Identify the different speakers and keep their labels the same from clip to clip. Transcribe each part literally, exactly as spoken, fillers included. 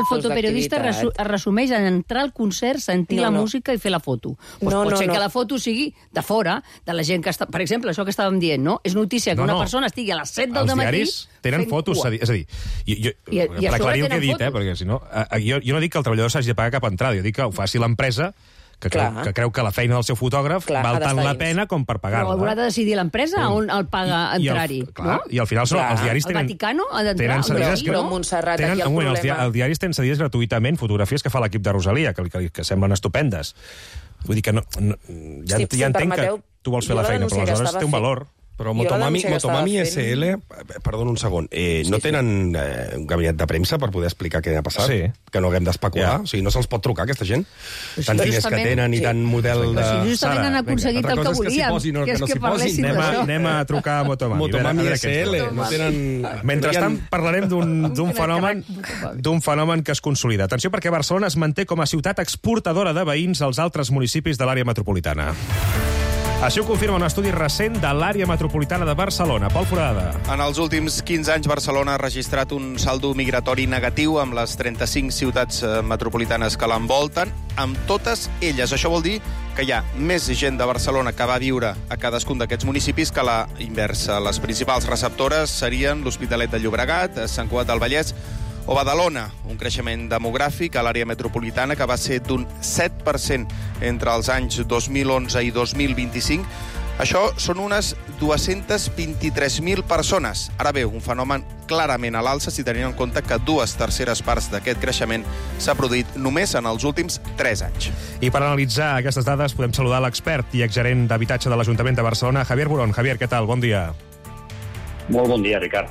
Speaker 1: el fotoperiodista resu es resumeix en entrar al concert, sentir no, la no. música i fer la foto. Pues no, pot no, ser no. que la foto sigui de fora, de la gent que està... Per exemple, això que estàvem dient, no? És notícia que no, una no. persona estigui a les set del dematí...
Speaker 2: Els diaris tenen fotos, cua. és a dir... Jo, jo, I, i per aclarir el que he dit, eh, perquè si no... Jo, jo no dic que el treballador s'hagi de pagar cap entrada, jo dic que ho faci l'empresa, que, creu, que creu que la feina del seu fotògraf Clar, val tant la pena com per pagar-la.
Speaker 1: Però haurà de decidir l'empresa on el paga entrar-hi, no?
Speaker 2: I al final són, els diaris tenen...
Speaker 1: El Vaticano ha d'entrar.
Speaker 2: Tenen cedides,
Speaker 3: però Montserrat, aquí el problema...
Speaker 2: Els, els diaris tenen cedides gratuïtament fotografies que fa l'equip de Rosalia, que, que, que semblen estupendes. Vull dir que no... no ja,
Speaker 3: si,
Speaker 2: ja
Speaker 3: si
Speaker 2: entenc
Speaker 3: permeteu,
Speaker 2: que tu vols fer la feina, però aleshores té un valor.
Speaker 4: Però Motomami, Motomami S L, perdona un segon, eh, sí, no tenen eh, un gabinet de premsa per poder explicar què ha passat?
Speaker 2: Sí.
Speaker 4: Que no haguem d'especular? Yeah. O sigui, no se'ls pot trucar, aquesta gent? Sí, Tants diners que tenen i sí. tant model de...
Speaker 1: Però si justament han aconseguit el que volíem, que, no, que és que, que parlessin
Speaker 2: anem,
Speaker 1: d'això.
Speaker 2: Anem a trucar a Motomami.
Speaker 4: Motomami S L, no tenen...
Speaker 2: Mentrestant parlarem d'un fenomen, d'un fenomen que es consolida. Atenció, perquè Barcelona es manté com a ciutat exportadora de veïns als altres municipis de l'àrea metropolitana. Això ho confirma un estudi recent de l'àrea metropolitana de Barcelona. Pol Foradada.
Speaker 5: En els últims quinze anys, Barcelona ha registrat un saldo migratori negatiu amb les trenta-cinc ciutats metropolitanes que l'envolten, amb totes elles. Això vol dir que hi ha més gent de Barcelona que va viure a cadascun d'aquests municipis que la inversa. Les principals receptores serien l'Hospitalet de Llobregat, Sant Cugat del Vallès o Badalona, un creixement demogràfic a l'àrea metropolitana que va ser d'un set per cent entre els anys dos mil onze i dos mil vint-i-cinc. Això són unes dues-centes vint-i-tres mil persones. Ara bé, un fenomen clarament a l'alça si tenim en compte que dues terceres parts d'aquest creixement s'ha produït només en els últims tres anys.
Speaker 2: I per analitzar aquestes dades podem saludar l'expert i exgerent d'habitatge de l'Ajuntament de Barcelona, Javier Burón. Javier, què tal? Bon dia.
Speaker 6: Molt bon dia, Ricard.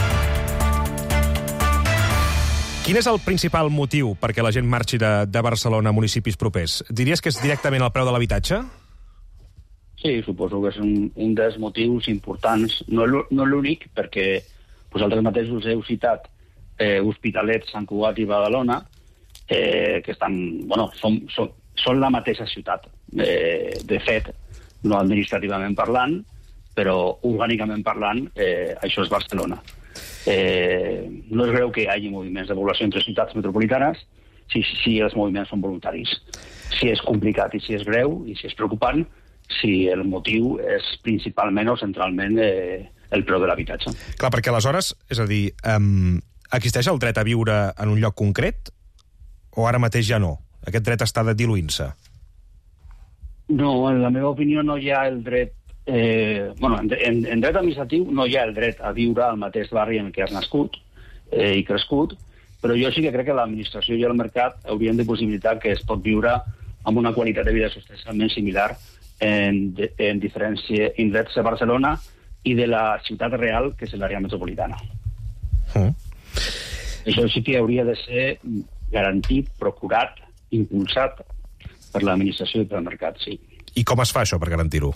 Speaker 2: Quin és el principal motiu perquè la gent marxi de, de Barcelona a municipis propers? Diries que és directament el preu de l'habitatge?
Speaker 6: Sí, suposo que és un, un dels motius importants. No, no l'únic, perquè vosaltres mateixos heu citat eh, Hospitalet, Sant Cugat i Badalona, eh, que estan, bueno, són, són, són la mateixa ciutat. Eh, de fet, no administrativament parlant, però orgànicament parlant, eh, això és Barcelona. Eh, no és greu que hi hagi moviments de població entre ciutats metropolitanes si, si els moviments són voluntaris. Si és complicat i si és greu i si és preocupant, si el motiu és principalment o centralment eh, el preu de l'habitatge.
Speaker 2: Clar, perquè aleshores, és a dir, um, existeix el dret a viure en un lloc concret o ara mateix ja no? Aquest dret està diluint-se?
Speaker 6: No, en la meva opinió no hi ha el dret Eh, bueno, en, en dret administratiu no hi ha el dret a viure al mateix barri en què has nascut eh, i crescut, però jo sí que crec que l'administració i el mercat haurien de possibilitar que es pot viure amb una qualitat de vida substancialment similar en, en diferents indrets de Barcelona i de la ciutat real, que és l'àrea metropolitana. Mm. Això sí que hauria de ser garantit, procurat, impulsat per l'administració i pel mercat, sí.
Speaker 2: I com es fa això per garantir-ho?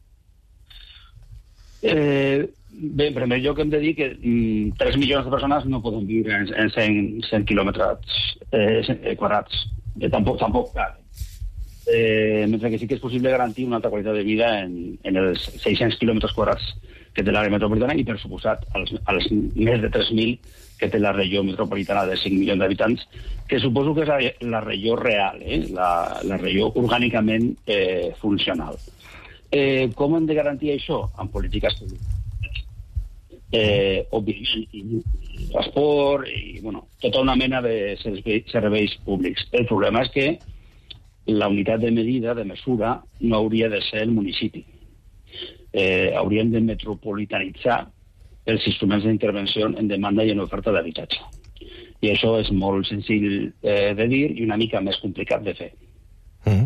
Speaker 6: Eh, bé, en primer lloc hem de dir que mm, tres milions de persones no poden viure en, en cent, cent quilòmetres eh, quadrats. Eh, tampoc, tampoc cal. Eh, mentre que sí que és possible garantir una alta qualitat de vida en, en els seis-cents quilòmetres quadrats que té l'àrea metropolitana i, per suposat, als, als més de tres mil que té la regió metropolitana de cinc milions d'habitants, que suposo que és la, la regió real, eh? la, la regió orgànicament eh, funcional. Eh, com hem de garantir això? Amb polítiques públiques. Eh, òbviament, transport i, bueno, tota una mena de serveis, serveis públics. El problema és que la unitat de medida, de mesura, no hauria de ser el municipi. Eh, hauríem de metropolitanitzar els instruments d'intervenció en demanda i en oferta d'habitatge. I això és molt senzill eh, de dir i una mica més complicat de fer.
Speaker 2: Mm.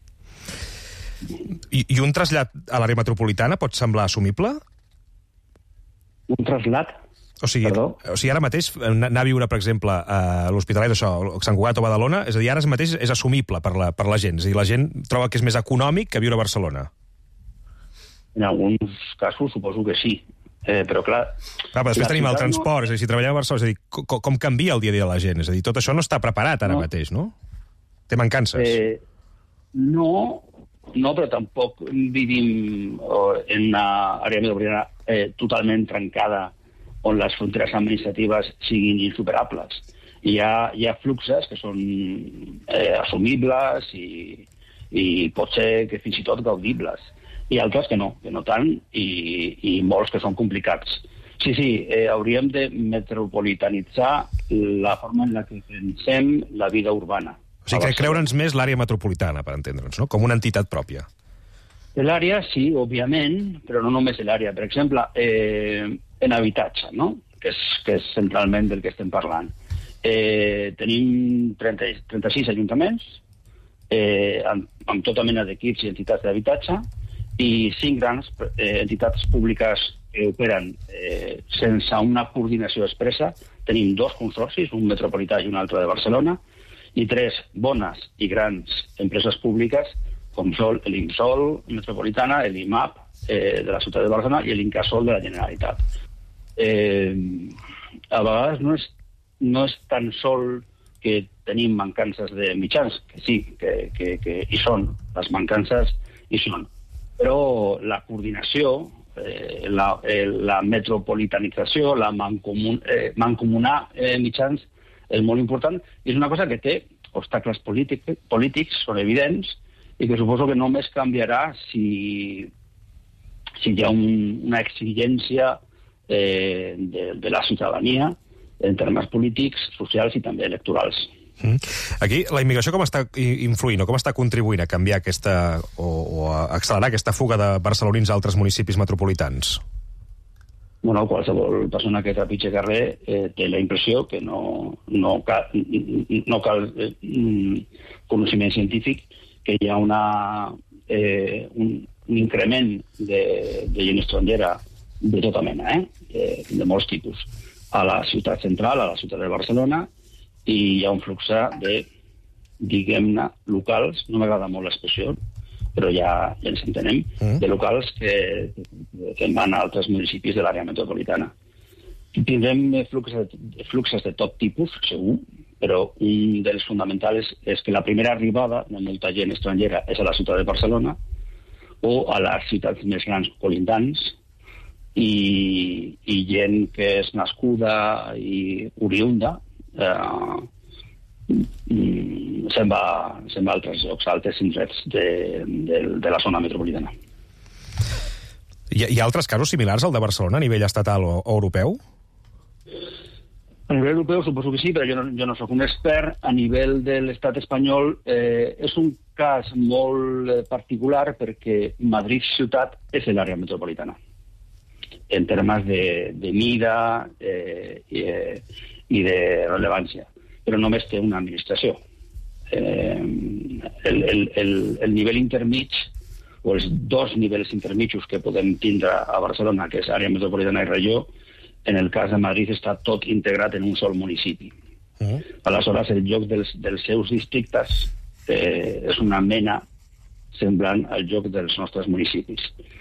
Speaker 2: I, I un trasllat a l'àrea metropolitana pot semblar assumible?
Speaker 6: Un trasllat?
Speaker 2: O sigui, o sigui, ara mateix anar a viure, per exemple, a l'Hospitalet, això, Sant Cugat o Badalona, és a dir, ara mateix és assumible per la, per la gent. És a dir, la gent troba que és més econòmic que viure a Barcelona.
Speaker 6: En alguns casos suposo que sí. Eh, però clar...
Speaker 2: Clar, però després tenim el transport, no... és a dir, si treballem a Barcelona, és a dir, com, com canvia el dia a dia de la gent? És a dir, tot això no està preparat ara no. mateix, no? Té mancances.
Speaker 6: Eh, no... No, però tampoc vivim en una àrea metropolitana eh, totalment trencada on les fronteres administratives siguin insuperables. hi ha, hi ha fluxes que són eh, assumibles i, i pot ser que fins i tot gaudibles. I altres que no, que no tant, i, i molts que són complicats. Sí, sí, eh, hauríem de metropolitanitzar la forma en la que pensem la vida urbana.
Speaker 2: O sigui, que creure'ns més l'àrea metropolitana, per entendre'ns, no? Com una entitat pròpia.
Speaker 6: L'àrea, sí, òbviament, però no només l'àrea. Per exemple, eh, en habitatge, no? que, és, que és centralment del que estem parlant. Eh, tenim trenta, trenta-sis ajuntaments eh, amb, amb tota mena d'equips i entitats d'habitatge i cinc grans eh, entitats públiques que operen eh, sense una coordinació expressa. Tenim dos consorcis, un metropolità i un altre de Barcelona, i tres bones i grans empreses públiques, com són l'Insol metropolitana, l'I M A P eh, de la ciutat de Barcelona i l'Incasol de la Generalitat. Eh, a vegades no és, no és tan sol que tenim mancances de mitjans, que sí, que, que, que hi són, les mancances hi són. Però la coordinació, eh, la, eh, la metropolitanització, la mancomun, eh, mancomunar eh, mitjans és molt important i és una cosa que té obstacles polític, polítics, són evidents, i que suposo que només canviarà si, si hi ha un, una exigència eh, de, de la ciutadania en termes polítics, socials i també electorals.
Speaker 2: Mm. Aquí, la immigració com està influint o com està contribuint a canviar aquesta o, o a accelerar aquesta fuga de barcelonins a altres municipis metropolitans?
Speaker 6: Bueno, qualsevol persona que trepitja carrer eh, té la impressió que no, no cal, no cal eh, coneixement científic, que hi ha una, eh, un, un increment de, de gent estrangera de tota mena, eh? de, de molts tipus, a la ciutat central, a la ciutat de Barcelona, i hi ha un flux de, diguem-ne, locals, no m'agrada molt l'expressió, però ja, ja ens entenem, mm. de locals que, que van a altres municipis de l'àrea metropolitana. Tindrem fluxes, fluxes de tot tipus, segur, però un dels fonamentals és que la primera arribada de molta gent estrangera és a la ciutat de Barcelona o a les ciutats més grans colindants, i, i gent que és nascuda i oriunda eh, se'n va, se'n va a altres llocs, a altres indrets de, de, de la zona metropolitana.
Speaker 2: Hi ha, hi ha altres casos similars al de Barcelona a nivell estatal o, o europeu?
Speaker 6: A nivell europeu suposo que sí, però jo no, jo no soc un expert. A nivell de l'estat espanyol eh, és un cas molt particular perquè Madrid ciutat és l'àrea metropolitana en termes de, de mida eh, i, eh, i de rellevància, però només té una administració. Eh, el, el, el, el nivell intermig o els dos nivells intermitjos que podem tindre a Barcelona, que és àrea metropolitana i regió, en el cas de Madrid està tot integrat en un sol municipi. Uh-huh. Aleshores, el lloc dels, dels seus districtes eh, és una mena semblant al lloc dels nostres municipis.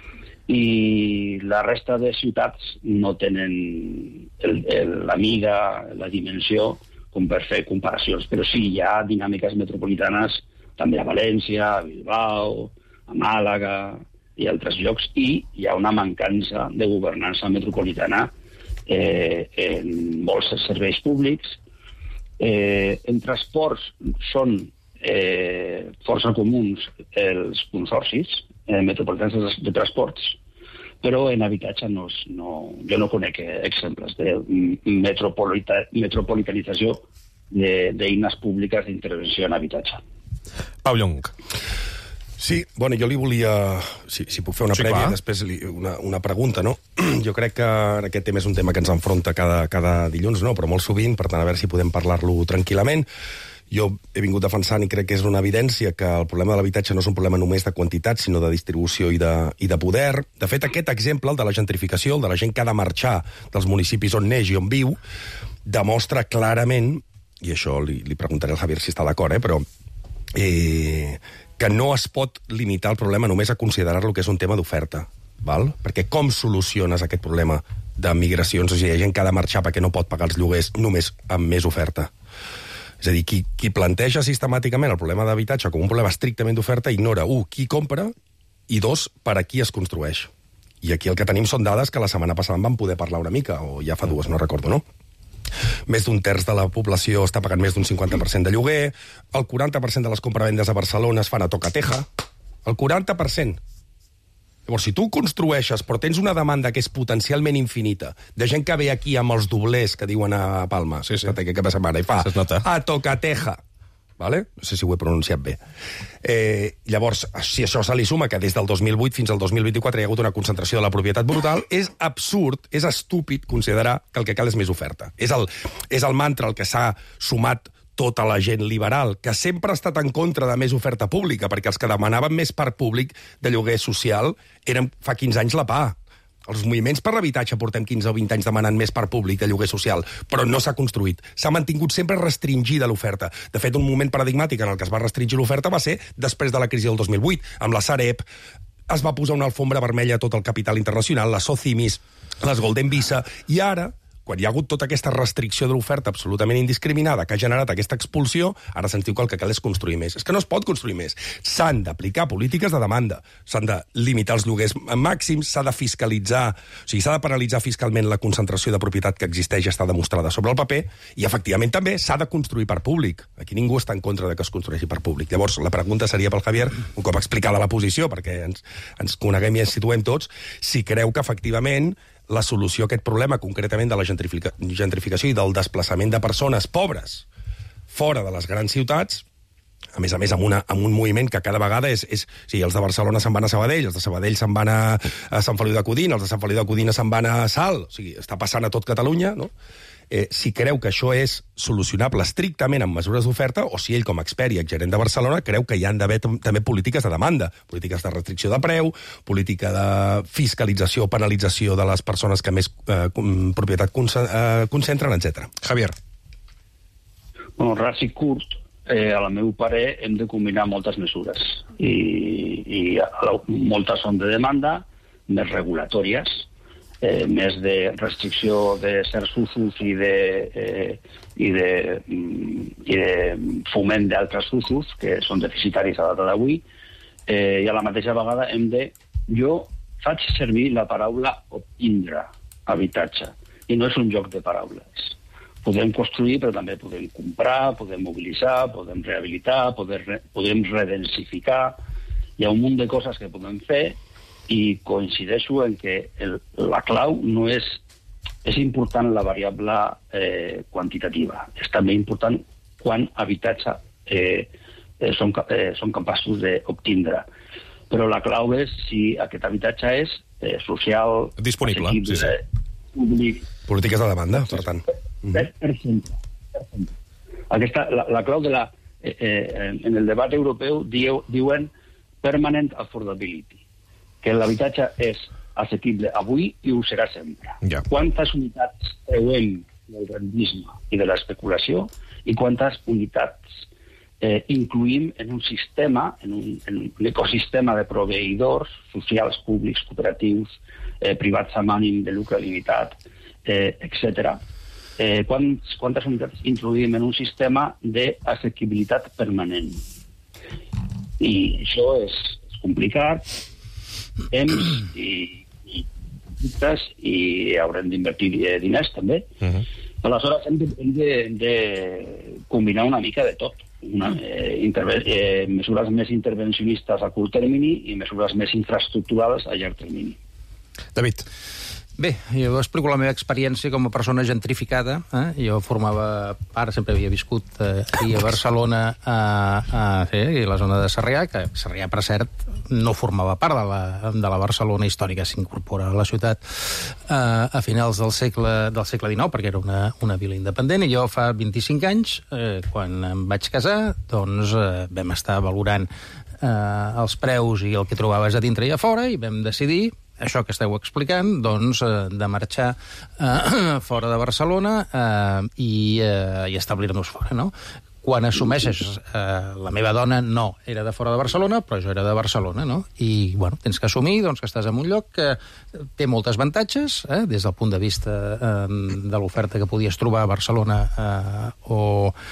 Speaker 6: I la resta de ciutats no tenen el, el, la mida, la dimensió, com per fer comparacions. Però sí, hi ha dinàmiques metropolitanes també a València, a Bilbao, a Màlaga i altres llocs, i hi ha una mancança de governança metropolitana eh, en molts serveis públics. Eh, en transports són eh, força comuns els consorcis eh, metropolitans de transports, però en habitatge no, no, jo no conec exemples de metropolita, metropolitanització d'eines públiques d'intervenció en habitatge.
Speaker 2: Pau Llong.
Speaker 4: Sí, bueno, jo li volia, si, si puc fer una sí, prèvia, clar. Després li, una, una pregunta, no? Jo crec que aquest tema és un tema que ens enfronta cada, cada dilluns, no? Però molt sovint, per tant, a veure si podem parlar-lo tranquil·lament. Jo he vingut defensant i crec que és una evidència que el problema de l'habitatge no és un problema només de quantitat, sinó de distribució i de, i de poder. De fet, aquest exemple, el de la gentrificació, el de la gent que ha de marxar dels municipis on neix i on viu, demostra clarament, i això li, li preguntaré al Javier si està d'acord, eh, però eh, que no es pot limitar el problema només a considerar-lo que és un tema d'oferta, val? Perquè com soluciones aquest problema de migracions? O sigui, hi ha gent que ha de marxar perquè no pot pagar els lloguers només amb més oferta. És a dir, qui, qui planteja sistemàticament el problema d'habitatge com un problema estrictament d'oferta ignora, un, qui compra, i dos, per a qui es construeix. I aquí el que tenim són dades que la setmana passada en vam poder parlar una mica, o ja fa dues, no recordo, no? més d'un terç de la població està pagant més d'un cinquanta per cent de lloguer, el quaranta per cent de les compravendes a Barcelona es fan a toca-teja, el quaranta per cent. Llavors, si tu construeixes, però tens una demanda que és potencialment infinita, de gent que ve aquí amb els doblers que diuen a Palma, sí, sí. que cap setmana, i fa a toca-teja, vale? No sé si ho he pronunciat bé. Eh, llavors, si això se li suma que des del dos mil vuit fins al dos mil vint-i-quatre hi ha hagut una concentració de la propietat brutal, és absurd, és estúpid considerar que el que cal és més oferta. És el, és el mantra al que s'ha sumat tota la gent liberal, que sempre ha estat en contra de més oferta pública, perquè els que demanaven més parc públic de lloguer social eren fa quinze anys la P A. Els moviments per l'habitatge portem quinze o vint anys demanant més parc públic de lloguer social, però no s'ha construït. S'ha mantingut sempre restringida l'oferta. De fet, un moment paradigmàtic en el que es va restringir l'oferta va ser després de la crisi del dos mil vuit. Amb la Sareb es va posar una alfombra vermella a tot el capital internacional, les Socimis, les Golden Visa, i ara, quan hi ha hagut tota aquesta restricció de l'oferta absolutament indiscriminada que ha generat aquesta expulsió, ara se'ns diu que el que cal és construir més. És que no es pot construir més. S'han d'aplicar polítiques de demanda, s'han de limitar els lloguers màxims, s'ha de fiscalitzar, o sigui, s'ha de paralitzar fiscalment la concentració de propietat que existeix i està demostrada sobre el paper, i efectivament també s'ha de construir per públic. Aquí ningú està en contra de que es construeixi per públic. Llavors, la pregunta seria pel Javier, un cop explicada la posició, perquè ens, ens coneguem i ens situem tots, si creu que efectivament la solució a aquest problema, concretament de la gentrifica gentrificació i del desplaçament de persones pobres fora de les grans ciutats, a més a més amb, una, amb un moviment que cada vegada és... és o sigui, els de Barcelona se'n van a Sabadell, els de Sabadell se'n van a, a Sant Feliu de Codina, els de Sant Feliu de Codina se'n van a Salt, o sigui, està passant a tot Catalunya, no? Eh, si creu que això és solucionable estrictament amb mesures d'oferta, o si ell, com a expert i exgerent de Barcelona, creu que hi han d'haver també polítiques de demanda, polítiques de restricció de preu, política de fiscalització o penalització de les persones que més eh, propietat eh, concentren, etcètera. Javier.
Speaker 6: Bueno, ras i curt, eh, a la meu parer, hem de combinar moltes mesures. I, i la, moltes són de demanda, més regulatòries, Eh, més de restricció de certs usos i de, eh, i de, i de foment d'altres usos que són deficitaris a data d'avui, eh, i a la mateixa vegada hem de... Jo faig servir la paraula obtindre habitatge, i no és un joc de paraules. Podem construir, però també podem comprar, podem mobilitzar, podem rehabilitar, podem, podem redensificar. Hi ha un munt de coses que podem fer, i coincideixo en que el, la clau no és... És important la variable eh, quantitativa. És també important quant habitatge eh, eh, són, eh, són capaços d'obtindre. Però la clau és si aquest habitatge és eh, social...
Speaker 2: Disponible, sí, sí.
Speaker 6: Públic...
Speaker 4: Polítiques de demanda, per tant.
Speaker 6: Per, per sempre. Per sempre. Aquesta, la, la clau de la... Eh, eh, en el debat europeu diu, diuen permanent affordability, que l'habitatge és assequible avui i ho serà sempre.
Speaker 2: Ja.
Speaker 6: Quantes unitats treuem del rendisme i de l'especulació i quantes unitats eh, incluïm en un sistema, en un, en un ecosistema de proveïdors socials, públics, cooperatius, eh, privats amb ànim de lucre limitat, eh, etcètera. Eh, quants, quantes unitats introduïm en un sistema d'assequibilitat permanent. I això és, és complicat, temps i, i, i haurem d'invertir diners també. Uh-huh. Aleshores hem de, hem de, de combinar una mica de tot. Una, eh, interve eh, mesures més intervencionistes a curt termini i mesures més infraestructurals a llarg termini.
Speaker 2: David.
Speaker 3: Bé, jo explico la meva experiència com a persona gentrificada. Eh? Jo formava part, sempre havia viscut eh, aquí a Barcelona, a, a, sí, a la zona de Sarrià, que Sarrià, per cert, no formava part de la, de la Barcelona històrica, s'incorpora a la ciutat eh, a finals del segle, del segle dinou, perquè era una, una vila independent, i jo fa vint-i-cinc anys, eh, quan em vaig casar, doncs eh, vam estar valorant eh, els preus i el que trobaves a dintre i a fora, i vam decidir això que esteu explicant, doncs, eh, de marxar eh, fora de Barcelona eh, i, eh, i establir-nos fora, no? Quan assumeixes, eh, la meva dona no era de fora de Barcelona, però jo era de Barcelona, no? I, bueno, tens que assumir doncs, que estàs en un lloc que té moltes avantatges, eh, des del punt de vista eh, de l'oferta que podies trobar a Barcelona eh, o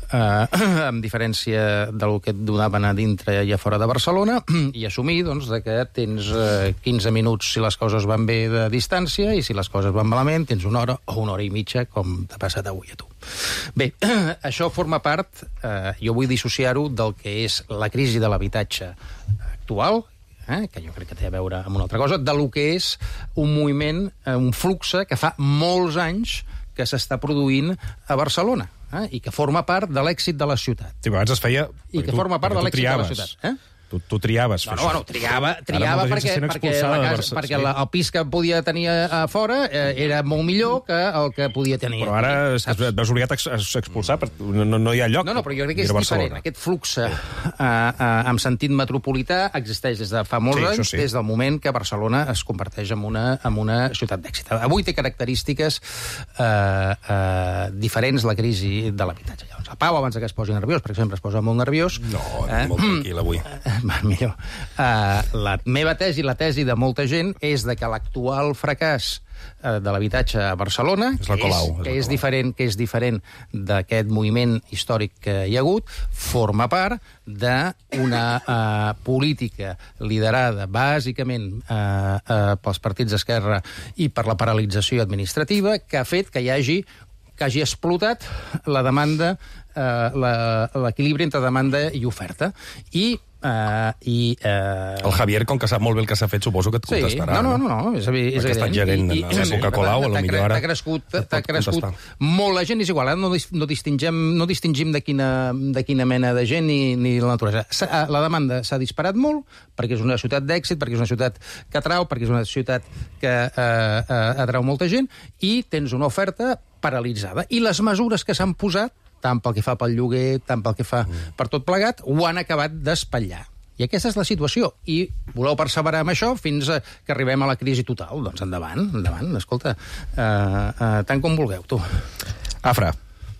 Speaker 3: eh, amb diferència del que et donaven a dintre i a fora de Barcelona, i assumir doncs, que tens eh, quinze minuts si les coses van bé de distància, i si les coses van malament tens una hora o una hora i mitja, com t'ha passat avui a tu. Bé, això forma part, eh, jo vull dissociar-ho del que és la crisi de l'habitatge actual, Eh, que jo crec que té a veure amb una altra cosa, de lo que és un moviment, eh, un flux que fa molts anys que s'està produint a Barcelona, eh, i que forma part de l'èxit de la ciutat.
Speaker 2: Sí, abans es feia...
Speaker 3: I que tu, forma part de l'èxit de la ciutat. Eh?
Speaker 2: Tu, tu triaves fer
Speaker 3: no, no,
Speaker 2: això.
Speaker 3: Bueno, triava, triava perquè, perquè, la casa, perquè sí. la, el pis que podia tenir a fora eh, era molt millor que el que podia tenir.
Speaker 2: Però ara es, et veus obligat a expulsar, no, no hi ha lloc.
Speaker 3: No, no, però jo crec que és diferent. Aquest flux eh, eh, amb sentit metropolità existeix des de fa molts sí, anys, sí. des del moment que Barcelona es converteix en una, en una ciutat d'èxit. Avui té característiques eh, eh, diferents la crisi de l'habitatge. Llavors, el Pau, abans que es posi nerviós, per exemple, es posa molt nerviós...
Speaker 4: No, eh, molt tranquil avui.
Speaker 3: Va, millor. Uh, la meva tesi, la tesi de molta gent, és de que l'actual fracàs uh, de l'habitatge a Barcelona,
Speaker 4: és la Colau,
Speaker 3: que, és, que, és diferent, que és diferent d'aquest moviment històric que hi ha hagut, forma part d'una uh, política liderada bàsicament uh, uh, pels partits d'esquerra i per la paralització administrativa, que ha fet que hi hagi que hagi explotat la demanda, eh, l'equilibri entre demanda i oferta. I Uh, i, uh...
Speaker 4: el Javier, com que sap molt bé el que s'ha fet, suposo que et contestarà.
Speaker 3: Sí, no, no, no, no, és evident.
Speaker 4: Perquè ha estat gerent I, en l'època Colau, a lo millor ara...
Speaker 3: T'ha crescut, t'ha crescut molt la gent, és igual, no, no, distingem, no distingim de quina, de quina mena de gent ni, ni la naturalesa. La demanda s'ha disparat molt, perquè és una ciutat d'èxit, perquè és una ciutat que atrau, perquè és una ciutat que uh, uh, atrau molta gent, i tens una oferta paralitzada. I les mesures que s'han posat, tant pel que fa pel lloguer, tant pel que fa mm. per tot plegat, ho han acabat d'espatllar. I aquesta és la situació. I voleu perseverar amb això fins a que arribem a la crisi total. Doncs endavant, endavant. Escolta, uh, uh, tant com vulgueu, tu.
Speaker 2: Afra.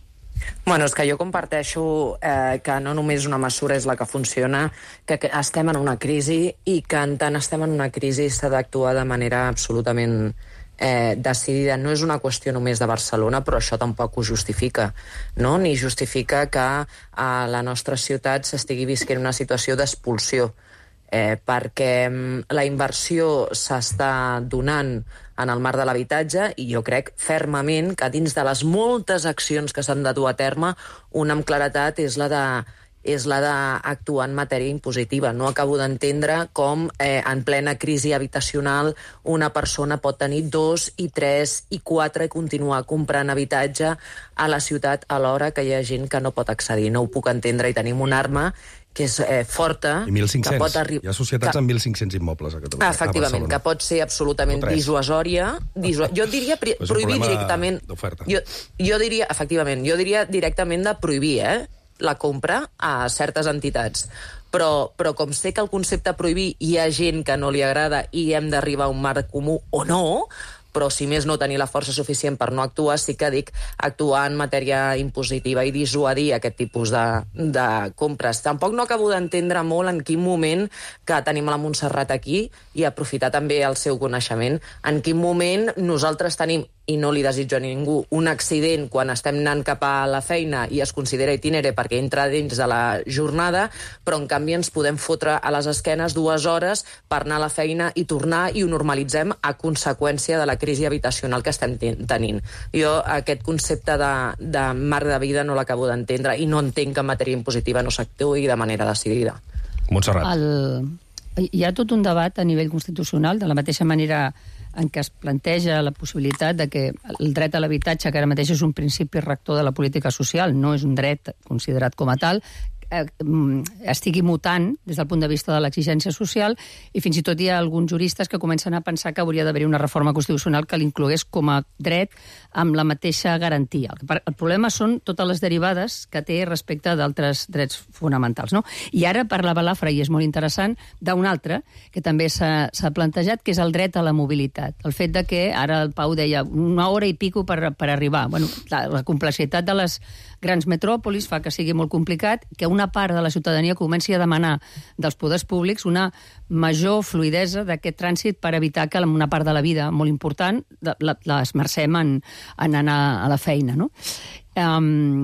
Speaker 7: Bueno, és que jo comparteixo eh, que no només una mesura és la que funciona, que, que estem en una crisi i que en tant estem en una crisi s'ha d'actuar de manera absolutament eh, decidida. No és una qüestió només de Barcelona, però això tampoc ho justifica, no? Ni justifica que a la nostra ciutat s'estigui visquent una situació d'expulsió, eh, perquè la inversió s'està donant en el marc de l'habitatge i jo crec fermament que dins de les moltes accions que s'han de dur a terme, una amb claretat és la de és la d'actuar en matèria impositiva. No acabo d'entendre com eh, en plena crisi habitacional una persona pot tenir dos i tres i quatre i continuar comprant habitatge a la ciutat alhora que hi ha gent que no pot accedir. No ho puc entendre i tenim una arma que és eh, forta...
Speaker 4: I mil cinc-cents.
Speaker 7: Que pot arri-
Speaker 4: Hi ha societats que... amb mil cinc-cents immobles a Catalunya.
Speaker 7: Efectivament, que pot ser absolutament dissuasòria. Disua... Jo diria pri- prohibir directament... Jo, jo diria, efectivament, jo diria directament de prohibir, eh? la compra a certes entitats. Però, però com sé que el concepte prohibir hi ha gent que no li agrada i hem d'arribar a un marc comú o no, però si més no tenir la força suficient per no actuar, sí que dic actuar en matèria impositiva i dissuadir aquest tipus de, de compres. Tampoc no acabo d'entendre molt en quin moment, que tenim la Montserrat aquí, i aprofitar també el seu coneixement, en quin moment nosaltres tenim, i no li desitjo a ningú, un accident quan estem anant cap a la feina i es considera itinere perquè entra dins de la jornada, però en canvi ens podem fotre a les esquenes dues hores per anar a la feina i tornar, i ho normalitzem a conseqüència de la crisi habitacional que estem tenint. Jo aquest concepte de, de marc de vida no l'acabo d'entendre i no entenc que en matèria impositiva no s'actuï de manera decidida.
Speaker 2: Montserrat.
Speaker 1: El... Hi ha tot un debat a nivell constitucional, de la mateixa manera en què es planteja la possibilitat de que el dret a l'habitatge, que ara mateix és un principi rector de la política social, no és un dret considerat com a tal, eh, estigui mutant des del punt de vista de l'exigència social, i fins i tot hi ha alguns juristes que comencen a pensar que hauria d'haver una reforma constitucional que l'inclogués com a dret amb la mateixa garantia. El problema són totes les derivades que té respecte d'altres drets fonamentals, no? I ara parlava l'Afra, i és molt interessant, d'un altre, que també s'ha plantejat, que és el dret a la mobilitat. El fet de que, ara el Pau deia, una hora i pico per, per arribar. Bueno, la, la complexitat de les grans metròpolis fa que sigui molt complicat, que una part de la ciutadania comenci a demanar dels poders públics una major fluidesa d'aquest trànsit per evitar que una part de la vida molt important l'esmercem en, en anar a la feina, no? Um,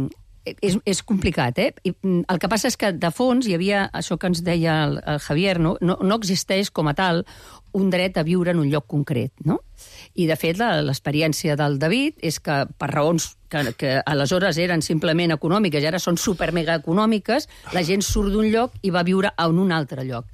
Speaker 1: és, és complicat, eh? I, el que passa és que, de fons, hi havia això que ens deia el, el Javier, no? No, no existeix com a tal un dret a viure en un lloc concret, no? I, de fet, l'experiència del David és que, per raons que, que aleshores eren simplement econòmiques i ara són supermega econòmiques, la gent surt d'un lloc i va viure en un altre lloc.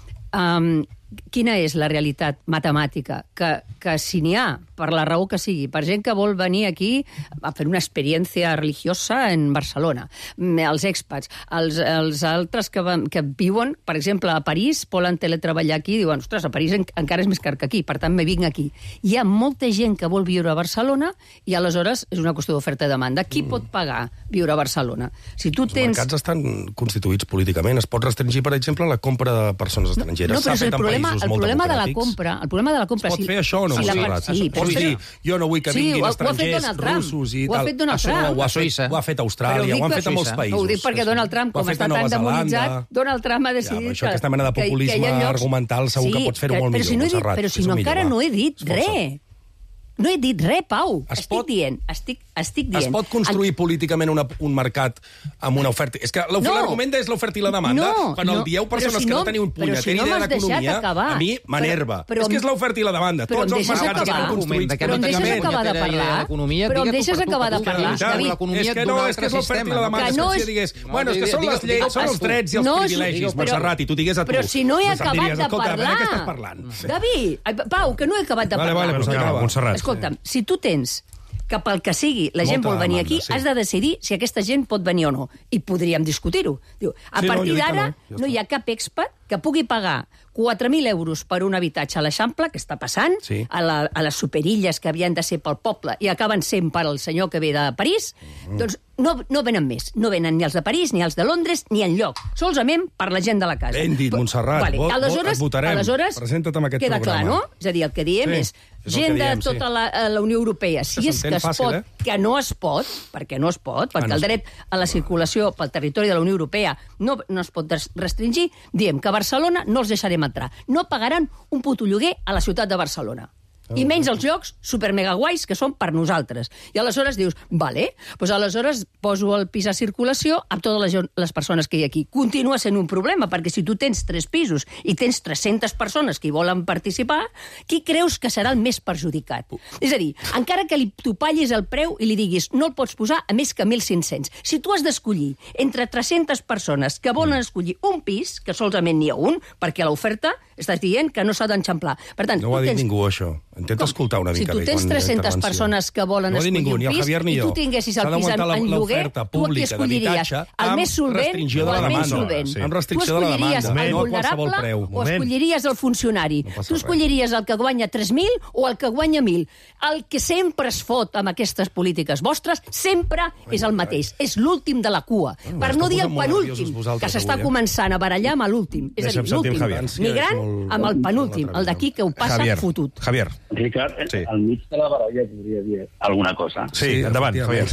Speaker 1: Um, quina és la realitat matemàtica? Que, que si n'hi ha, per la raó que sigui, per gent que vol venir aquí a fer una experiència religiosa en Barcelona, els expats, els, els altres que, van, que viuen, per exemple, a París, volen teletreballar aquí, diuen, ostres, a París en, encara és més car que aquí, per tant, me vinc aquí. Hi ha molta gent que vol viure a Barcelona i aleshores és una qüestió d'oferta i demanda. Qui mm. pot pagar viure a Barcelona? Si tu
Speaker 4: els
Speaker 1: tens...
Speaker 4: mercats estan constituïts políticament. Es pot restringir, per exemple, la compra de persones estrangeres.
Speaker 1: No, no, però és el problema, el problema de la compra. El problema de la compra...
Speaker 4: Es pot
Speaker 1: si,
Speaker 4: fer això o no?
Speaker 1: Si la
Speaker 4: part...
Speaker 1: sí,
Speaker 4: Pots dir, jo no vull que
Speaker 1: sí,
Speaker 4: vinguin
Speaker 1: ho,
Speaker 4: estrangers,
Speaker 1: ho
Speaker 4: russos i
Speaker 1: ho
Speaker 4: tal.
Speaker 1: ha fet Donald
Speaker 4: Això
Speaker 1: Trump.
Speaker 4: ho ha fet, ho ha fet Austràlia, ho han fet a molts països.
Speaker 1: Ho dic perquè Donald Trump, com està tan demonitzat, Donald Trump ha decidit
Speaker 4: ja, això, que... aquesta mena de populisme que, que argumental segur sí, que pots fer-ho molt millor,
Speaker 1: si no
Speaker 4: Montserrat.
Speaker 1: Però si no, encara no he dit res. No he dit res, Pau. Es estic pot, dient, estic, estic dient.
Speaker 4: Es pot construir en... políticament una, un mercat amb una oferta... És que l'argument no. és l'oferta i la demanda.
Speaker 1: No,
Speaker 4: Quan el
Speaker 1: no,
Speaker 4: dieu persones si no, que no teniu punyetera si no idea d'economia, a mi m'enerva. És que és l'oferta i la demanda. Tots els mercats estan construïts
Speaker 1: però em deixes acabar de parlar? Però em deixes acabar de parlar, David.
Speaker 4: És que no, és que és l'oferta i la demanda. Si digués, bueno, és que són les lleis, són els drets i els privilegis, Montserrat, i tu digués a tu.
Speaker 1: Però si no he acabat de parlar... David, Pau, que no he acabat de parlar. Escolta'm, si tu tens que pel que sigui la gent vol venir aquí, has de decidir si aquesta gent pot venir o no. I podríem discutir-ho. A partir d'ara no hi ha cap expat que pugui pagar quatre mil euros per un habitatge a l'Eixample, que està passant, sí. a, la, a les superilles que havien de ser pel poble i acaben sent per al senyor que ve de París, mm. doncs no, no venen més. No venen ni els de París, ni els de Londres, ni enlloc. Solament per la gent de la casa.
Speaker 4: Ben dit, Montserrat. Vale.
Speaker 1: Vot, aleshores,
Speaker 4: et votarem.
Speaker 1: Aleshores,
Speaker 4: presenta't amb aquest
Speaker 1: queda
Speaker 4: programa.
Speaker 1: clar, no? És a dir, el que diem sí, és, és gent de diem, tota sí. la, la Unió Europea, si és que es fàcil, pot, eh? que no es pot, perquè no es pot, perquè ah, no el dret a la circulació pel territori de la Unió Europea no, no es pot restringir, diem que a Barcelona no els deixarem entrar. No pagaran un puto lloguer a la ciutat de Barcelona. I menys els llocs supermegaguais que són per nosaltres. I aleshores dius, vale, doncs aleshores poso el pis a circulació amb totes les, les persones que hi ha aquí. Continua sent un problema, perquè si tu tens tres pisos i tens tres-centes persones que hi volen participar, qui creus que serà el més perjudicat? És a dir, encara que li topallis el preu i li diguis no el pots posar a més que mil cinc-cents. Si tu has d'escollir entre tres-centes persones que volen escollir un pis, que solament n'hi ha un, perquè l'oferta estàs dient que no s'ha d'enxamplar. Per tant,
Speaker 4: no ho ha dit
Speaker 1: tens...
Speaker 4: ningú, això. Intenta escoltar una mica bé.
Speaker 1: Si tu tens tres-centes persones que volen
Speaker 4: no
Speaker 1: escollir
Speaker 4: ningú,
Speaker 1: un pis
Speaker 4: Javier,
Speaker 1: i tu tinguessis el pis en, en lloguer, tu aquí escolliries el més solvent o el menys solvent.
Speaker 4: Sí. Amb
Speaker 1: Tu escolliries el vulnerable o escolliries el funcionari. No tu escolliries el que guanya tres mil o el que guanya mil. El que sempre es fot amb aquestes polítiques vostres sempre és el mateix. És l'últim de la cua. Per no dir el penúltim, que s'està començant a barallar amb l'últim. És a dir, l'últim migrant amb el penúltim, el d'aquí que ho passa fotut.
Speaker 2: Javier.
Speaker 6: Ricard, sí. al mig de la baralla podria dir alguna cosa.
Speaker 2: Sí, endavant, Javier.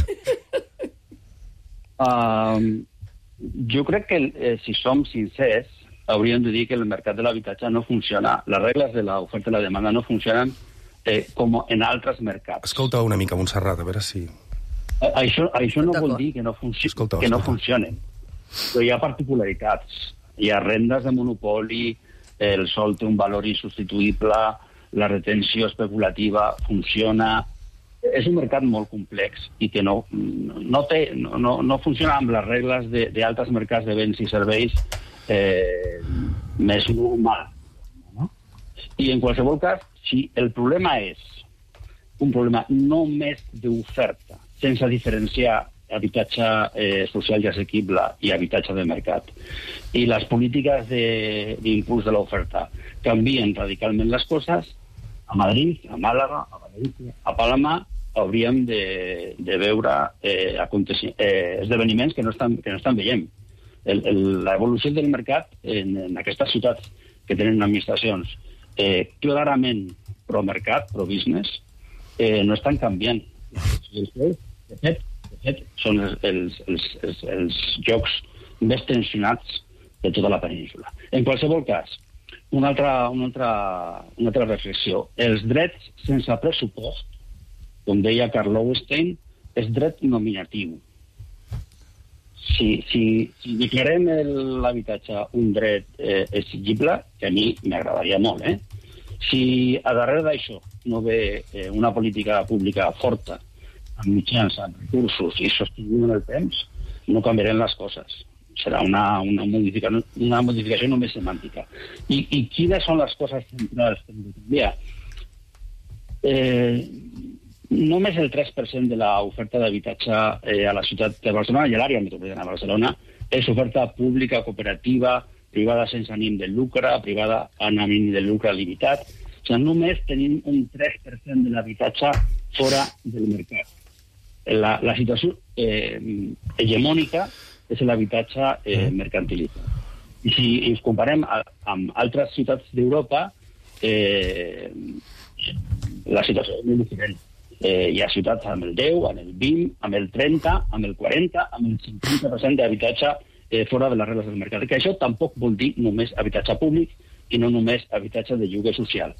Speaker 6: uh, jo crec que, eh, si som sincers, hauríem de dir que el mercat de l'habitatge no funciona. Les regles de l'oferta i la demanda no funcionen eh, com en altres mercats.
Speaker 4: Escolta una mica, Montserrat, a veure si...
Speaker 6: Uh, això això no vol dir que no, funci escolta, que no funcionen. Però hi ha particularitats. Hi ha rendes de monopoli, el sol té un valor insubstituïble, la retenció especulativa funciona. És un mercat molt complex i que no, no, té, no, no, no funciona amb les regles d'altres mercats de béns i serveis eh, més normal. No? I en qualsevol cas, si el problema és un problema només d'oferta, sense diferenciar habitatge eh, social i assequible i habitatge de mercat, i les polítiques d'impuls de, de l'oferta canvien radicalment les coses, a Madrid, a Màlaga, a València, a Palma, hauríem de, de veure eh, eh, esdeveniments que no estan, que no estan veient. L'evolució del mercat en, en aquestes ciutats que tenen administracions eh, clarament pro-mercat, pro-business, eh, no estan canviant. De fet, de fet són els, els, els, els, els llocs més tensionats de tota la península. En qualsevol cas, una altra, una altra, una altra reflexió. Els drets sense pressupost, com deia Karl Lowenstein, és dret nominatiu. si, si, si declarem l'habitatge un dret eh, exigible, que a mi m'agradaria molt, eh? Si a darrere d'això no ve eh, una política pública forta, amb mitjans, amb recursos i sostinguda en el temps, no canviaran les coses. Serà una, una, modificació, una modificació només semàntica. I, I quines són les coses centrals que hem de canviar? Eh, només el tres per cent de l'oferta d'habitatge eh, a la ciutat de Barcelona i a l'àrea metropolitana de Barcelona és oferta pública, cooperativa, privada sense ànim de lucre, privada amb ànim de lucre limitat. O sigui, només tenim un tres per cent de l'habitatge fora del mercat. La, la situació eh, hegemònica és l'habitatge eh, mercantilista. I si ens comparem a, amb altres ciutats d'Europa, eh, la situació és molt diferent. Eh, hi ha ciutats amb el deu, amb el vint, amb el trenta, amb el quaranta, amb el cinquanta per cent d'habitatge eh, fora de les regles del mercat. Que això tampoc vol dir només habitatge públic i no només habitatge de lloguer social.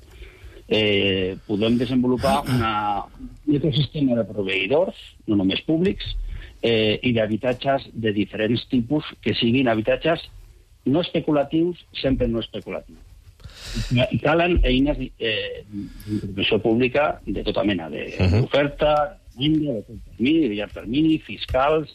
Speaker 6: Eh, podem desenvolupar una, un ecosistema de proveïdors, no només públics, eh, i d'habitatges de diferents tipus que siguin habitatges no especulatius, sempre no especulatius. I calen eines eh, d'intervenció pública de tota mena, d'oferta, de venda, de curt termini, de llarg termini, fiscals,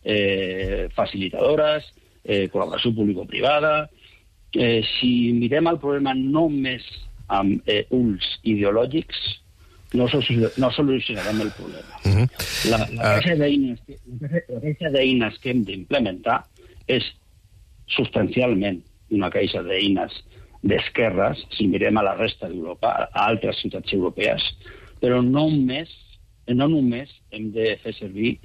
Speaker 6: eh, facilitadores, eh, col·laboració público-privada. Eh, si mirem el problema només amb eh, ulls ideològics, no, no solucionarem el problema. Uh -huh. La, la caixa d'eines que, la caixa d'eines que hem d'implementar és substancialment una caixa d'eines d'esquerres, si mirem a la resta d'Europa, a altres ciutats europees, però no només, no només hem de fer servir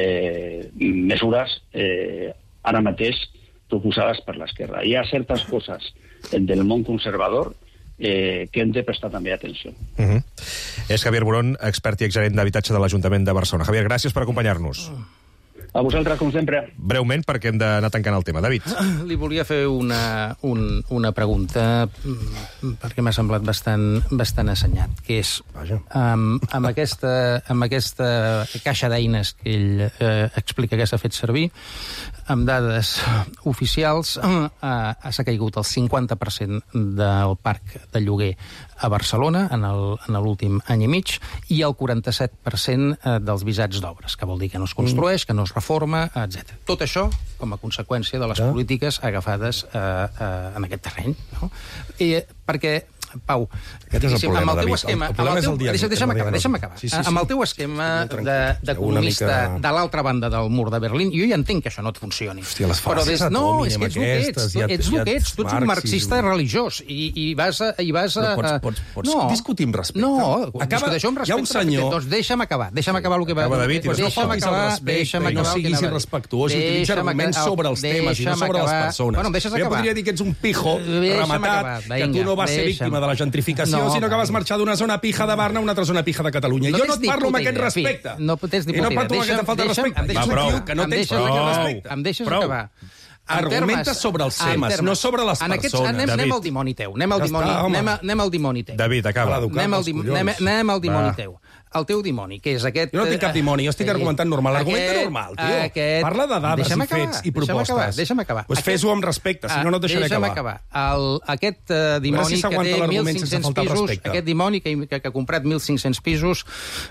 Speaker 6: eh, mesures eh, ara mateix proposades per l'esquerra. Hi ha certes coses del món conservador eh, que hem de prestar també atenció.
Speaker 2: Uh -huh. És Javier Burón, expert i exgerent d'habitatge de l'Ajuntament de Barcelona. Javier, gràcies per acompanyar-nos.
Speaker 6: A vosaltres, com sempre.
Speaker 2: Breument, perquè hem d'anar tancant el tema. David.
Speaker 3: Li volia fer una, un, una pregunta, perquè m'ha semblat bastant, bastant assenyat, que és, amb, amb, aquesta, amb aquesta caixa d'eines que ell eh, explica que s'ha fet servir, amb dades oficials, eh, s'ha caigut el cinquanta per cent del parc de lloguer a Barcelona en l'últim any i mig, i el quaranta-set per cent dels visats d'obres, que vol dir que no es construeix, que no es reforma, etcètera. Tot això com a conseqüència de les polítiques agafades eh, eh, en aquest terreny. No? I, perquè, Pau,
Speaker 4: aquest és el problema,
Speaker 3: amb el teu
Speaker 4: David.
Speaker 3: esquema,
Speaker 4: El problema
Speaker 3: el teu,
Speaker 4: és el dia...
Speaker 3: Deixa'm acabar, deixa'm acabar. Sí, sí, sí. Amb el teu esquema d'economista de, de l'altra banda del mur de Berlín, jo ja entenc que això no et funcioni.
Speaker 4: Hòstia, les
Speaker 3: però des, no, és que ets el que ets, ja, ets el que ets, tu ets un marxista religiós, i, i vas a... I vas a
Speaker 4: pots, pots, pots no, discutir amb respecte.
Speaker 3: No, discuteixo amb respecte.
Speaker 4: Hi ha un senyor...
Speaker 3: Doncs deixa'm acabar, deixa'm acabar el que va...
Speaker 2: Acaba, David,
Speaker 3: pues deixa'm acabar, deixa'm acabar...
Speaker 4: No siguis irrespectuós, utilitza arguments sobre els temes i no sobre les persones.
Speaker 3: Bueno, deixa'm acabar.
Speaker 4: Jo podria dir que ets un pijo rematat, que tu no vas ser víctima de la gentrificació, sinó que vas marxar d'una zona pija de Barna a una altra zona pija de Catalunya. Jo no et parlo amb aquest respecte.
Speaker 3: No tens ni
Speaker 4: puta idea. I no parlo amb aquesta falta de respecte.
Speaker 3: Va, prou.
Speaker 4: Que no tens prou respecte.
Speaker 3: Em deixes acabar.
Speaker 4: Argumenta sobre els temes, no sobre les persones.
Speaker 3: Anem al dimoni teu. Anem al dimoni teu.
Speaker 2: David, acaba.
Speaker 3: Anem al dimoni teu. El teu dimoni, que és aquest...
Speaker 4: Jo no tinc cap dimoni, jo estic argumentant normal. Argumenta normal, tio. Parla de dades i fets i propostes.
Speaker 3: Deixa'm acabar.
Speaker 4: Doncs fes-ho amb respecte, si no, no et deixaré acabar.
Speaker 3: Deixa'm acabar. Aquest dimoni que té mil cinc-cents pisos, aquest dimoni que ha comprat mil cinc-cents pisos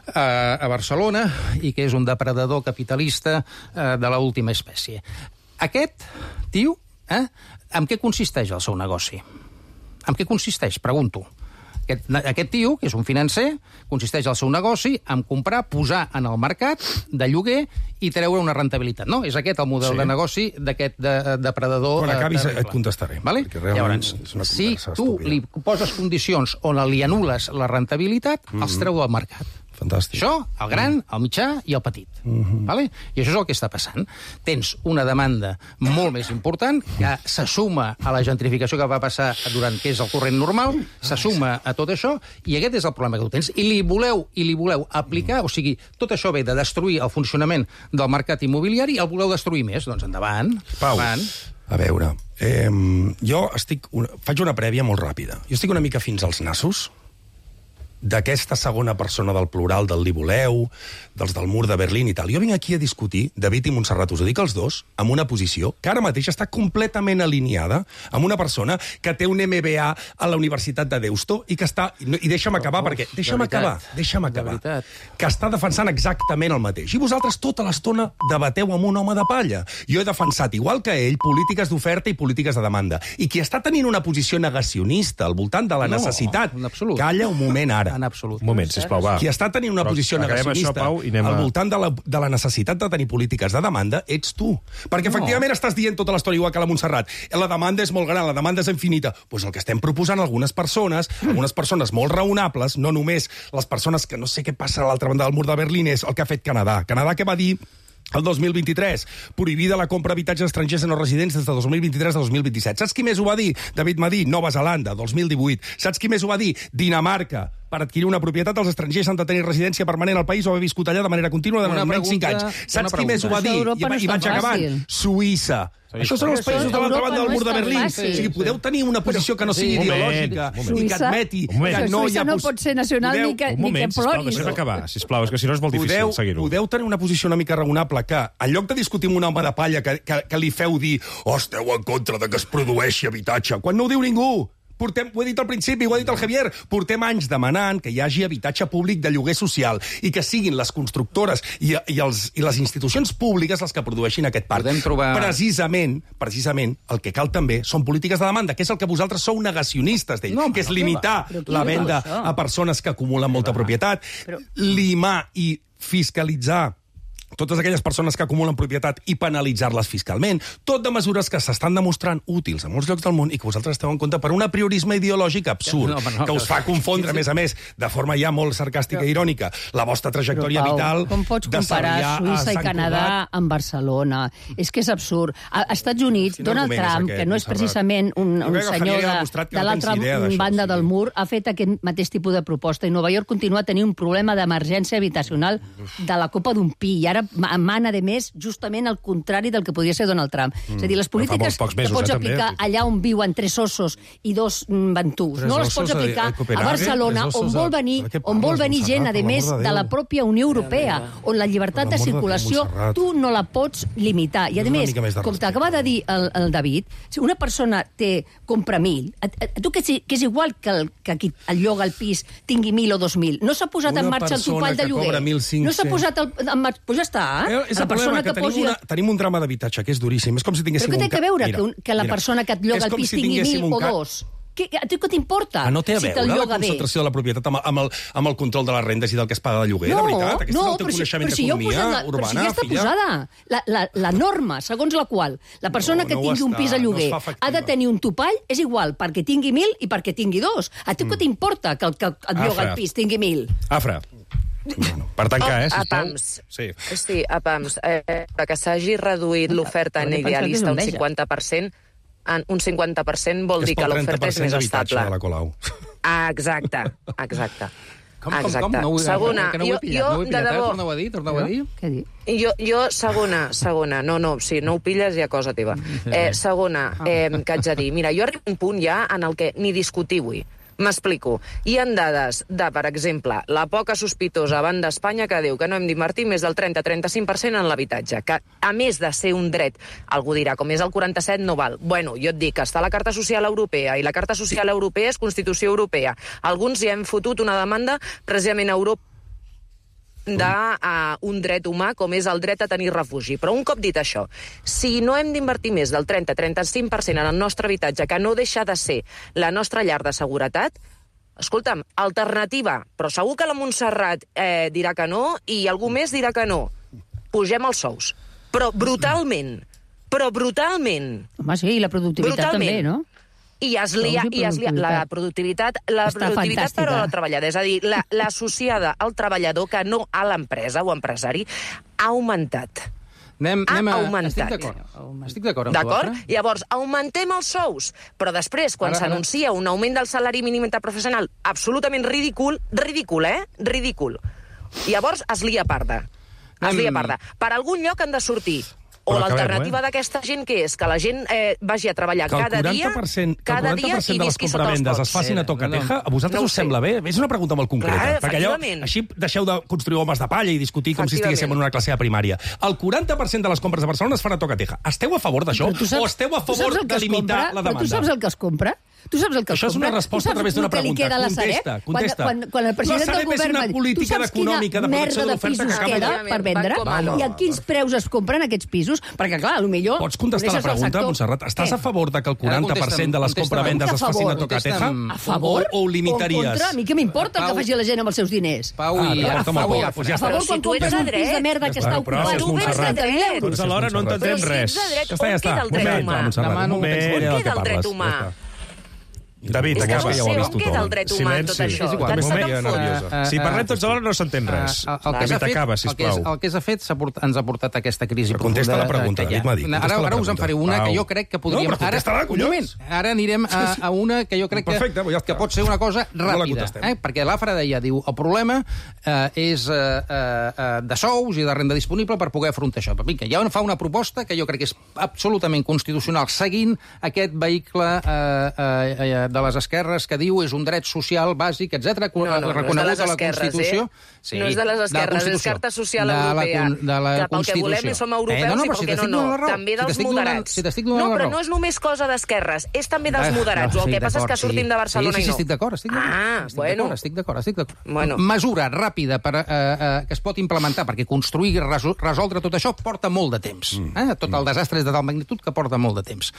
Speaker 3: a Barcelona i que és un depredador capitalista de l'última espècie. Aquest tio, eh, en què consisteix el seu negoci? En què consisteix? Pregunto. Aquest, aquest tio, que és un financer, consisteix el seu negoci en comprar, posar en el mercat de lloguer i treure una rentabilitat. No? És aquest el model sí. de negoci d'aquest de, depredador...
Speaker 4: Quan acabis eh, et contestaré.
Speaker 3: Vale? Llavors, si tu estúpida. Li poses condicions on li anules la rentabilitat, mm-hmm. els treu del mercat.
Speaker 4: Fantàstic.
Speaker 3: Això, el gran, el mitjà i el petit. Mm-hmm. Vale? I això és el que està passant. Tens una demanda molt més important que se suma a la gentrificació que va passar durant que és el corrent normal, se suma a tot això, i aquest és el problema que tu tens. I li voleu, i li voleu aplicar, o sigui, tot això ve de destruir el funcionament del mercat immobiliari i el voleu destruir més. Doncs endavant.
Speaker 4: Pau,
Speaker 3: endavant.
Speaker 4: A veure, eh, jo estic una, faig una prèvia molt ràpida. Jo estic una mica fins als nassos d'aquesta segona persona del plural, del li voleu, dels del mur de Berlín i tal. Jo vinc aquí a discutir, David i Montserrat, us ho dic els dos, amb una posició que ara mateix està completament alineada amb una persona que té un M B A a la Universitat de Deusto i que està... I deixa'm acabar, perquè... Deixa'm acabar, deixa'm acabar. Que està defensant exactament el mateix. I vosaltres tota l'estona debateu amb un home de palla. Jo he defensat, igual que ell, polítiques d'oferta i polítiques de demanda. I qui està tenint una posició negacionista al voltant de la
Speaker 3: no,
Speaker 4: necessitat... Calla un moment ara.
Speaker 3: En absolut.
Speaker 2: Un moment, sisplau, va.
Speaker 4: Qui està tenint una
Speaker 2: Però
Speaker 4: posició negacionista
Speaker 2: això, Pau, a...
Speaker 4: al voltant de la, de la necessitat de tenir polítiques de demanda, ets tu. Perquè no. efectivament estàs dient tota l'estona igual que la Montserrat. La demanda és molt gran, la demanda és infinita. Doncs pues el que estem proposant algunes persones, algunes persones molt raonables, no només les persones que no sé què passa a l'altra banda del mur de Berlín, és el que ha fet Canadà. Canadà que va dir el dos mil vint-i-tres, prohibida la compra d'habitatges estrangers no residents des de dos mil vint-i-tres a dos mil vint-i-set. Saps qui més ho va dir? David Madí, Nova Zelanda, dos mil divuit. Saps qui més ho va dir? Dinamarca. Per adquirir una propietat, els estrangers han de tenir residència permanent al país o haver viscut allà de manera contínua durant almenys cinc anys. Saps qui més ho va dir? I, I vaig acabant. Suïssa. Això són els països de l'altra banda del mur de Berlín. O sigui, podeu tenir una posició que no sigui ideològica i que admeti que no hi ha...
Speaker 1: Suïssa no pot ser nacional ni que ploris.
Speaker 2: Un moment, sisplau, deixem acabar, sisplau, és que si no és molt difícil seguir-ho.
Speaker 4: Podeu tenir una posició una mica raonable que, en lloc de discutir amb un home de palla que, que, que li feu dir oh, esteu en contra de que es produeixi habitatge, quan no ho diu ningú. Portem, ho he dit al principi, ho ha dit el Javier, portem anys demanant que hi hagi habitatge públic de lloguer social i que siguin les constructores i, i, els, i les institucions públiques les que produeixin aquest parc.
Speaker 3: Trobar...
Speaker 4: Precisament, precisament, el que cal també són polítiques de demanda, que és el que vosaltres sou negacionistes d'ell, no, que és limitar la venda a persones que acumulen molta propietat, però... limar i fiscalitzar totes aquelles persones que acumulen propietat i penalitzar-les fiscalment, tot de mesures que s'estan demostrant útils a molts llocs del món i que vosaltres esteu en compte per un apriorisme ideològic absurd, no, no, que us fa confondre, a més a més, de forma ja molt sarcàstica i irònica, la vostra trajectòria
Speaker 1: però, Pau,
Speaker 4: vital...
Speaker 1: Com pots comparar Suïssa i Canadà amb Barcelona? És que és absurd. A Estats Units, si no Donald Trump, aquest, que no és precisament un, un senyor de, de l'altra banda del mur, ha fet aquest mateix tipus de proposta i Nova York continua tenint un problema d'emergència habitacional de la copa d'un pi i ara mana de més justament el contrari del que podria ser Donald Trump. Mm. És a dir, les polítiques mesos, que pots eh, aplicar també. allà on viuen tres ossos i dos bantús. No les pots aplicar a, a Barcelona, on vol venir, on vol venir gent, a més, de la pròpia Unió Europea, on la llibertat de circulació tu no la pots limitar. I, a més, com t'acaba de dir el, el David, si una persona té compra mil, a, a, tu que, que és igual que el, que qui el lloga al pis tingui mil o dos mil, no s'ha posat
Speaker 4: una
Speaker 1: en marxa el topall de lloguer. No s'ha posat el, en marxa. Pues ja està.
Speaker 4: Eh, és el problema, que, que tenim, posi... una, tenim un drama d'habitatge que és duríssim. És com si tinguéssim
Speaker 1: Però
Speaker 4: què
Speaker 1: té a veure mira, que, un, que la mira, persona que et lloga el pis si tingui mil o dos? Què, a tu què t'importa?
Speaker 4: Ah, no té a veure si la concentració bé. de la propietat amb, amb, el, amb el control de les rendes i del que es paga de lloguer,
Speaker 1: no,
Speaker 4: de veritat? Aquest
Speaker 1: no,
Speaker 4: és el teu coneixement
Speaker 1: si
Speaker 4: d'economia
Speaker 1: la,
Speaker 4: urbana,
Speaker 1: si ja està
Speaker 4: filla?
Speaker 1: posada. La, la, la norma, segons la qual la persona no, que no tingui un pis a lloguer no ha de tenir un topall, és igual perquè tingui mil i perquè tingui dos. A tu mm. què t'importa que el que et lloga el pis tingui mil?
Speaker 2: Afra. Bueno, per tancar, eh, sisplau.
Speaker 7: Sí. sí, a PAMS. Eh, que s'hagi reduït l'oferta en idealista un cinquanta per cent, en un cinquanta per cent vol dir que l'oferta és més estable.
Speaker 4: De la Colau.
Speaker 7: Ah, exacte, exacte.
Speaker 3: Com, com, com? No,
Speaker 7: segona,
Speaker 3: que no ho he pillat, jo, no ho he pillat, eh? Torneu a dir, torneu a dir.
Speaker 1: Què dir?
Speaker 7: Jo, jo, segona, segona, no, no, si no ho pilles ja cosa teva. Eh, segona, eh, que haig de dir, mira, jo arribo a un punt ja en el que ni discutir vull. M'explico. Hi ha dades de, per exemple, la poca sospitosa banda d'Espanya que diu que no hem d'invertir més del trenta a trenta-cinc per cent en l'habitatge, que a més de ser un dret, algú dirà, com és el quaranta-set no val. Bueno, jo et dic que està la Carta Social Europea i la Carta Social Europea és Constitució Europea. Alguns hi hem fotut una demanda precisament a Europa d'un uh, dret humà com és el dret a tenir refugi. Però un cop dit això, si no hem d'invertir més del trenta a trenta-cinc per cent en el nostre habitatge, que no deixa de ser la nostra llar de seguretat, escolta'm, alternativa, però segur que la Montserrat eh, dirà que no i algú més dirà que no. Pugem els sous. Però brutalment. Però brutalment.
Speaker 1: Home, sí, i la productivitat
Speaker 7: brutalment.
Speaker 1: també, no?
Speaker 7: I es lia, i es lia la productivitat, la
Speaker 1: Està
Speaker 7: productivitat
Speaker 1: fantàstica.
Speaker 7: però a la treballadora, és a dir, l'associada al treballador que no a l'empresa o empresari ha augmentat.
Speaker 3: Anem,
Speaker 7: ha
Speaker 3: anem a...
Speaker 7: augmentat.
Speaker 3: Estic d'acord. Estic d'acord amb
Speaker 7: D'acord?
Speaker 3: tu,
Speaker 7: Llavors, augmentem els sous, però després, quan s'anuncia un augment del salari mínim interprofessional absolutament ridícul, ridícul, eh? Ridícul. Llavors es lia parda. Es lia parda. Per algun lloc han de sortir O l'alternativa eh? d'aquesta gent, què és? Que la gent eh, vagi a treballar
Speaker 4: que
Speaker 7: cada dia, cada dia i visqui sota els pots.
Speaker 4: Es facin a toca-teja, a vosaltres no us sembla bé? És una pregunta molt concreta.
Speaker 7: Clar,
Speaker 4: perquè allò, així deixeu de construir homes de palla i discutir com si estiguéssim en una classe de primària. El quaranta per cent de les compres de Barcelona es fan a toca-teja. Esteu a favor d'això? O esteu a favor de limitar la demanda?
Speaker 1: Però tu saps el que es compra? Tu saps el que
Speaker 4: Això és una resposta a través d'una pregunta. Contesta, contesta.
Speaker 1: Quan, quan, quan el president del govern va dir, tu saps quina merda de pisos queda per vendre? I a quins preus es compren aquests pisos? Perquè, clar, potser...
Speaker 4: Pots contestar la pregunta, Montserrat? Estàs a favor de que el quaranta per cent de les compravendes es facin a toca-teja?
Speaker 1: A favor?
Speaker 4: O ho limitaries?
Speaker 1: O contra? A mi què m'importa el que faci la gent amb els seus diners?
Speaker 3: Pau i...
Speaker 1: A favor quan compres un pis de merda que està ocupat.
Speaker 7: Tu vens de dret.
Speaker 2: Tots alhora no entendrem res.
Speaker 7: On queda el dret humà? On queda el dret humà?
Speaker 2: David,
Speaker 7: és que
Speaker 2: acaba.
Speaker 7: No sé on queda el dret humà en tot això. T'han estat en fons.
Speaker 2: Si parlem tots alhora no s'entén res. David, acaba, sisplau.
Speaker 3: El que s'ha fet ens ha portat a aquesta crisi profunda.
Speaker 4: Contesta la pregunta, David m'ha dit.
Speaker 3: Ara us en faré una que jo crec que podríem...
Speaker 4: No, però contesta-la, collons!
Speaker 3: Ara anirem a una que jo crec que pot ser una cosa ràpida. Perquè l'Afra deia, diu, el problema és de sous i de renda disponible per poder afrontar això. Però vinga, ja fa una proposta que jo crec que és absolutament constitucional, seguint aquest vehicle de les esquerres que diu és un dret social bàsic, etcètera,
Speaker 7: no, no,
Speaker 3: reconegut
Speaker 7: no
Speaker 3: a la Constitució.
Speaker 7: Eh? Sí, no és de les esquerres, és Carta Social Europea.
Speaker 3: De la
Speaker 7: que pel que volem és som europeus eh, no, no, i pel si que no, no. També dels si moderats.
Speaker 3: Si
Speaker 7: no, però no és només cosa d'esquerres, és també dels moderats. O el que passa és que sortim de Barcelona
Speaker 3: sí, sí,
Speaker 7: i no.
Speaker 3: Sí, estic d'acord, estic d'acord.
Speaker 7: Ah, bueno.
Speaker 3: Estic d'acord, estic d'acord. Bueno. Mesura ràpida per, eh, eh, que es pot implementar, perquè construir i resoldre tot això porta molt de temps. Eh? Tot el desastre és de tal magnitud que porta molt de temps.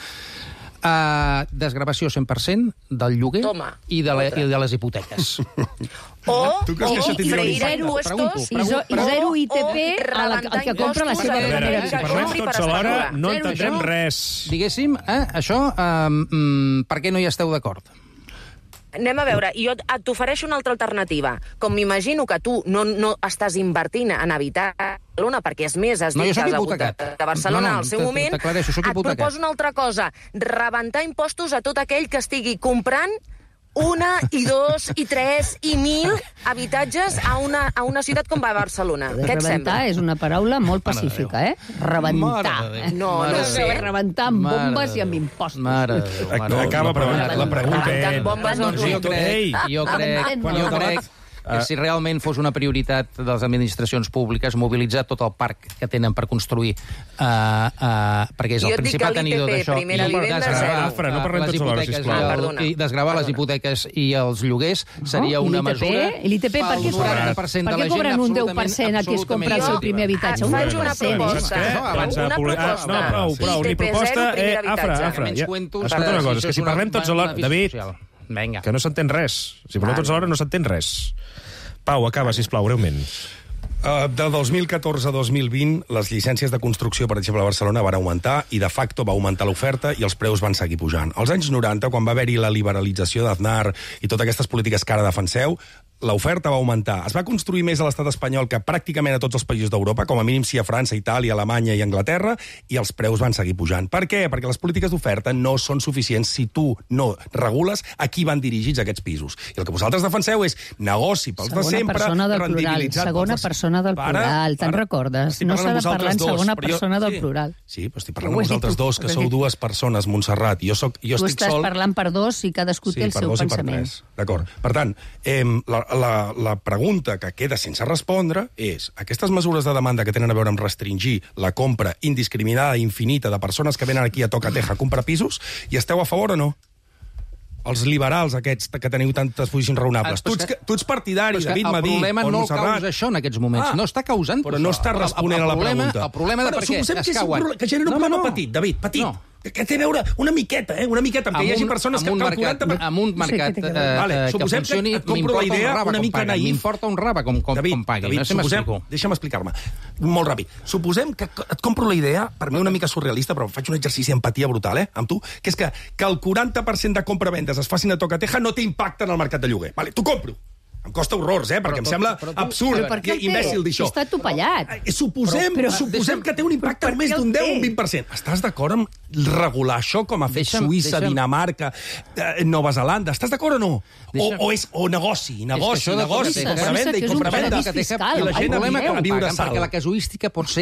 Speaker 3: Uh, desgravació cent per cent del lloguer
Speaker 7: Toma,
Speaker 3: i, de la, i de les hipoteques.
Speaker 7: O, o freire impuestos
Speaker 1: i zero I T P al que compra la seva primera
Speaker 2: Si parlem tots alhora, no entendrem res.
Speaker 3: Diguéssim, eh, això, eh, per què no hi esteu d'acord?
Speaker 7: Anem a veure, jo t'ofereixo una altra alternativa. Com m'imagino que tu no, no estàs invertint en habitar a Barcelona, perquè és més, has dit que has hagut de Barcelona al seu moment, et proposo una altra cosa, rebentar impostos a tot aquell que estigui comprant una, i dos, i tres, i mil habitatges a una, a una ciutat com va a Barcelona. Què et sembla?
Speaker 1: Rebentar és una paraula molt pacífica, eh? Rebentar.
Speaker 7: No, no sé.
Speaker 1: Rebentar amb bombes i amb impostos.
Speaker 3: Mare de Déu.
Speaker 2: Acaba, però la pregunta és...
Speaker 7: Rebentar amb bombes no
Speaker 3: Jo crec, jo crec, jo crec que si realment fos una prioritat de les administracions públiques mobilitzar tot el parc que tenen per construir, uh, uh, perquè és el principal tenidor d'això, i
Speaker 2: Afra, no parlem tots alhora, sisplau.
Speaker 3: I desgravar les hipoteques i els lloguers seria una mesura...
Speaker 1: I l'I T P per què cobren un deu per cent a qui es compra el seu primer habitatge? Un
Speaker 7: faig una proposta. Una proposta.
Speaker 2: No, prou, prou. Ni proposta... Afra, Afra. Escolta una cosa, és que si parlem tots alhora... David,
Speaker 3: Venga.
Speaker 2: Que no s'entén res. Si parlem tots alhora no s'entén res. Pau, acaba, sisplau, breument.
Speaker 4: Uh, de dos mil catorze a dos mil vint, les llicències de construcció, per exemple, a Barcelona van augmentar i, de facto, va augmentar l'oferta i els preus van seguir pujant. Als anys noranta, quan va haver-hi la liberalització d'Aznar i totes aquestes polítiques que ara defenseu, l'oferta va augmentar. Es va construir més a l'estat espanyol que pràcticament a tots els països d'Europa, com a mínim sí a França, Itàlia, Alemanya i Anglaterra, i els preus van seguir pujant. Per què? Perquè les polítiques d'oferta no són suficients si tu no regules a qui van dirigits aquests pisos. I el que vosaltres defenseu és negoci pels de sempre, rendibilitzat...
Speaker 1: Segona persona del plural, te'n recordes? No s'ha de parlar en segona persona del plural.
Speaker 4: Sí, però estic parlant amb vosaltres dos, que sou dues persones, Montserrat, i jo soc, jo estic sol...
Speaker 1: Tu estàs parlant per dos i cadascú té el seu pensament.
Speaker 4: D'acord. Per tant, la La, la pregunta que queda sense respondre és, aquestes mesures de demanda que tenen a veure amb restringir la compra indiscriminada i infinita de persones que venen aquí a toca-teja a comprar pisos, i esteu a favor o no? Els liberals aquests que teniu tantes posicions raonables. Tu ets, tu ets partidari, David Madí, o Montserrat.
Speaker 3: El problema no causa això en aquests moments. Ah, no està causant
Speaker 4: però no està responent a la pregunta.
Speaker 3: El problema de per què es cauen.
Speaker 4: Que genera un problema petit, David, petit. No. Que té a veure una miqueta, eh? Una miqueta, perquè hi hagi persones que...
Speaker 3: Amb un mercat que funcioni, m'importa un raba M'importa un raba com pagui.
Speaker 4: Deixa'm explicar-me. Molt ràpid. Suposem que et compro la idea, per mi una mica surrealista, però faig un exercici d'empatia brutal, eh, amb tu, que és que el quaranta per cent de compra-vendes es facin a toca-teja no té impacte en el mercat de lloguer. Vale, t'ho compro. Em costa horrors, eh? Perquè em sembla absurd i imbècil dir això.
Speaker 1: Està topallat.
Speaker 4: Suposem, suposem que té un impacte més d'un deu o un vint per cent. Estàs d'acord amb regular això com ha fet Suïssa, Dinamarca, Nova Zelanda? Estàs d'acord o no? O és o negoci, negoci, negoci, compra-venda i compra-venda.
Speaker 3: I la gent a viure sal. Perquè la casuística pot ser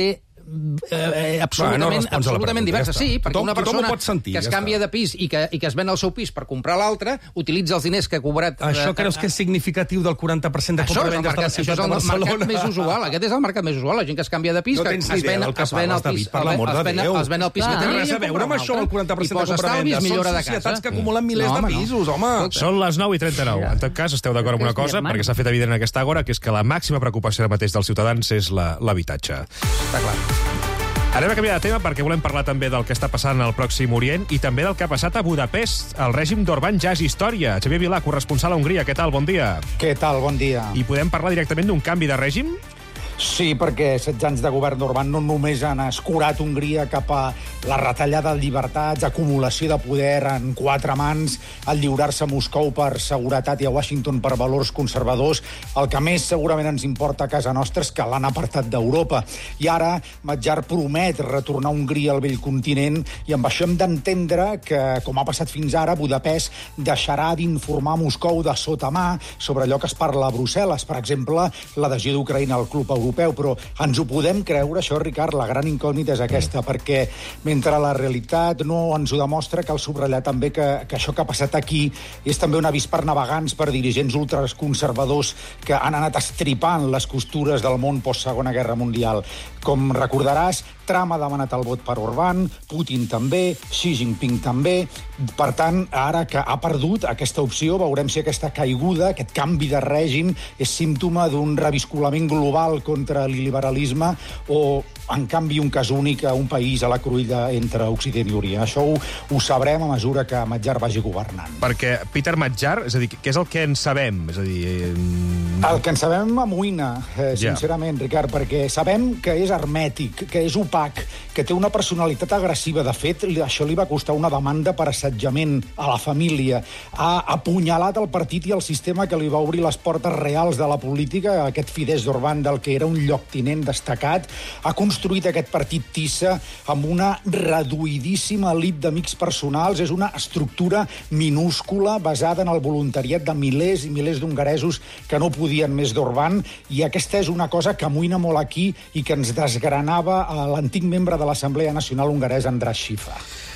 Speaker 3: eh, absolutament,
Speaker 4: Bueno, no
Speaker 3: absolutament diversa.
Speaker 4: ja
Speaker 3: Sí, perquè
Speaker 4: tothom,
Speaker 3: una persona
Speaker 4: pot sentir,
Speaker 3: que es
Speaker 4: ja
Speaker 3: canvia
Speaker 4: està.
Speaker 3: de pis i que, i que es ven el seu pis per comprar l'altre, utilitza els diners que ha cobrat...
Speaker 4: Això creus que és significatiu del quaranta per cent de compra-vendes de la ciutat de Barcelona?
Speaker 3: Això és el mercat més usual. Aquest és el mercat més usual. La gent que es canvia de pis,
Speaker 4: no
Speaker 3: que
Speaker 4: tens
Speaker 3: es ven,
Speaker 4: el que
Speaker 3: es ven el
Speaker 4: parles,
Speaker 3: pis,
Speaker 4: David, per l'amor de Déu.
Speaker 3: Es ven el pis
Speaker 1: Clar,
Speaker 3: que
Speaker 4: No té
Speaker 3: tenia
Speaker 4: res a veure amb això, el quaranta per cent de compra-vendes. Són societats que acumulen milers de pisos, home.
Speaker 2: Són les nou i trenta-nou. En tot cas, esteu d'acord amb una cosa, perquè s'ha fet evident en aquesta hora, que és que la màxima preocupació ara mateix dels ciutadans és l'habitatge.
Speaker 3: Està clar.
Speaker 2: Anem a canviar de tema perquè volem parlar també del que està passant al Pròxim Orient i també del que ha passat a Budapest. El règim d'Orbán ja és història. Xavier Vilà, corresponsal a Hongria. Què tal? Bon dia.
Speaker 8: Què tal? Bon dia.
Speaker 2: I podem parlar directament d'un canvi de règim?
Speaker 8: Sí, perquè setze anys de govern d'Orbán no només han escurat Hongria cap a la retallada de llibertats, acumulació de poder en quatre mans, el lliurar-se a Moscou per seguretat i a Washington per valors conservadors, el que més segurament ens importa a casa nostra és que l'han apartat d'Europa. I ara Madjar promet retornar Hongria al vell continent i amb això hem d'entendre que, com ha passat fins ara, Budapest deixarà d'informar Moscou de sota mà sobre allò que es parla a Brussel·les, per exemple, l'adhesió d'Ucraïna al club europeu. Però ens ho podem creure, això, Ricard? La gran incògnita és aquesta, perquè mentre la realitat no ens ho demostra, cal subratllar també que, que això que ha passat aquí és també un avís per navegants, per dirigents ultraconservadors que han anat estripant les costures del món post-Segona Guerra Mundial. Com recordaràs, Trump ha demanat el vot per Orbán, Putin també, Xi Jinping també. Per tant, ara que ha perdut aquesta opció, veurem si aquesta caiguda, aquest canvi de règim, és símptoma d'un reviscolament global contra el liberalisme o, en canvi, un cas únic a un país a la cruïlla entre Occident i Orient. Això ho, ho sabrem a mesura que Madjar vagi governant.
Speaker 2: Perquè Peter Madjar, és a dir, què és el que en sabem? És a dir... Eh...
Speaker 8: El que en sabem amoïna, eh, sincerament, yeah. Ricard, perquè sabem que és hermètic, que és opac, que té una personalitat agressiva. De fet, això li va costar una demanda per assetjament a la família. Ha apunyalat el partit i el sistema que li va obrir les portes reals de la política, aquest Fidesz d'Orbán, del que era un lloctinent destacat. Ha construït aquest partit Tissa amb una reduïdíssima elit d'amics personals. És una estructura minúscula basada en el voluntariat de milers i milers d'hongaresos que no podien més d'Orbán, i aquesta és una cosa que amoïna molt aquí i que ens desgranava l'antic membre de l'Assemblea Nacional hongaresa, András Schifa.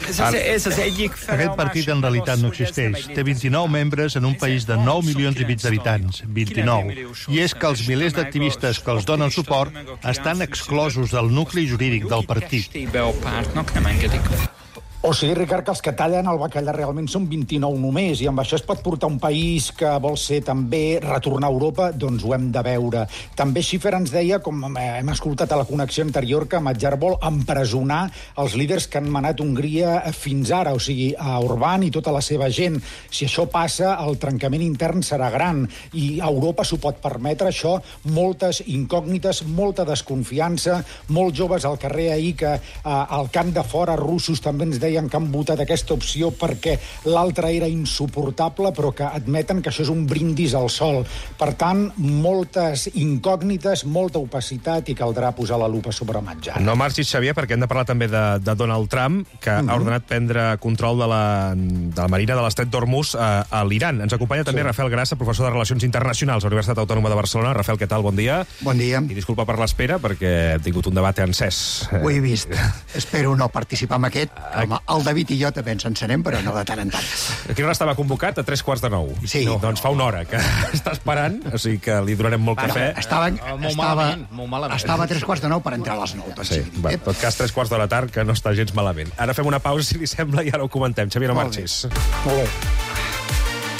Speaker 9: Aquest partit en realitat no existeix. Té vint-i-nou membres en un país de nou milions i mig d'habitants. vint-i-nou. I és que els milers d'activistes que els donen suport estan exclosos del nucli jurídic del partit.
Speaker 8: O sigui, Ricard, que els que tallen el bacallà realment són vint-i-nou només, i amb això es pot portar un país que vol ser també retornar a Europa? Doncs ho hem de veure. També Schiffer ens deia, com hem escoltat a la connexió anterior, que Madjar vol empresonar els líders que han manat Hongria fins ara, o sigui, a Orbán i tota la seva gent. Si això passa, el trencament intern serà gran, i Europa s'ho pot permetre, això, moltes incògnites, molta desconfiança, molts joves al carrer ahir que eh, al camp de fora russos també ens deien que han votat aquesta opció perquè l'altra era insuportable, però que admeten que això és un brindis al sol. Per tant, moltes incògnites, molta opacitat, i caldrà posar la lupa sobre Madjar.
Speaker 2: No marxis, Xavier, perquè hem de parlar també de, de Donald Trump, que mm-hmm. ha ordenat prendre control de la, de la marina de l'estret d'Hormuz a, a l'Iran. Ens acompanya també sí. Rafael Grassa, professor de Relacions Internacionals a la Universitat Autònoma de Barcelona. Rafael, què tal? Bon dia.
Speaker 10: Bon dia.
Speaker 2: I disculpa per l'espera, perquè hem tingut un debat encès.
Speaker 10: Ho he vist. Espero no participar en aquest. Home, el David i jo també ens encenem, però no de tant en tant.
Speaker 2: A quina hora estava convocat? A tres quarts de nou.
Speaker 10: Sí.
Speaker 2: No, doncs fa una hora que està esperant, o sigui que li donarem molt bueno, cafè.
Speaker 10: Estava,
Speaker 3: no, molt
Speaker 10: estava,
Speaker 3: malament, molt malament.
Speaker 10: estava a tres quarts de nou per entrar a les nou. Doncs
Speaker 2: sí, va, en tot cas, tres quarts de la tard, que no està gens malament. Ara fem una pausa, si li sembla, i ara ho comentem. Xavier, no marxis.
Speaker 8: Molt bé.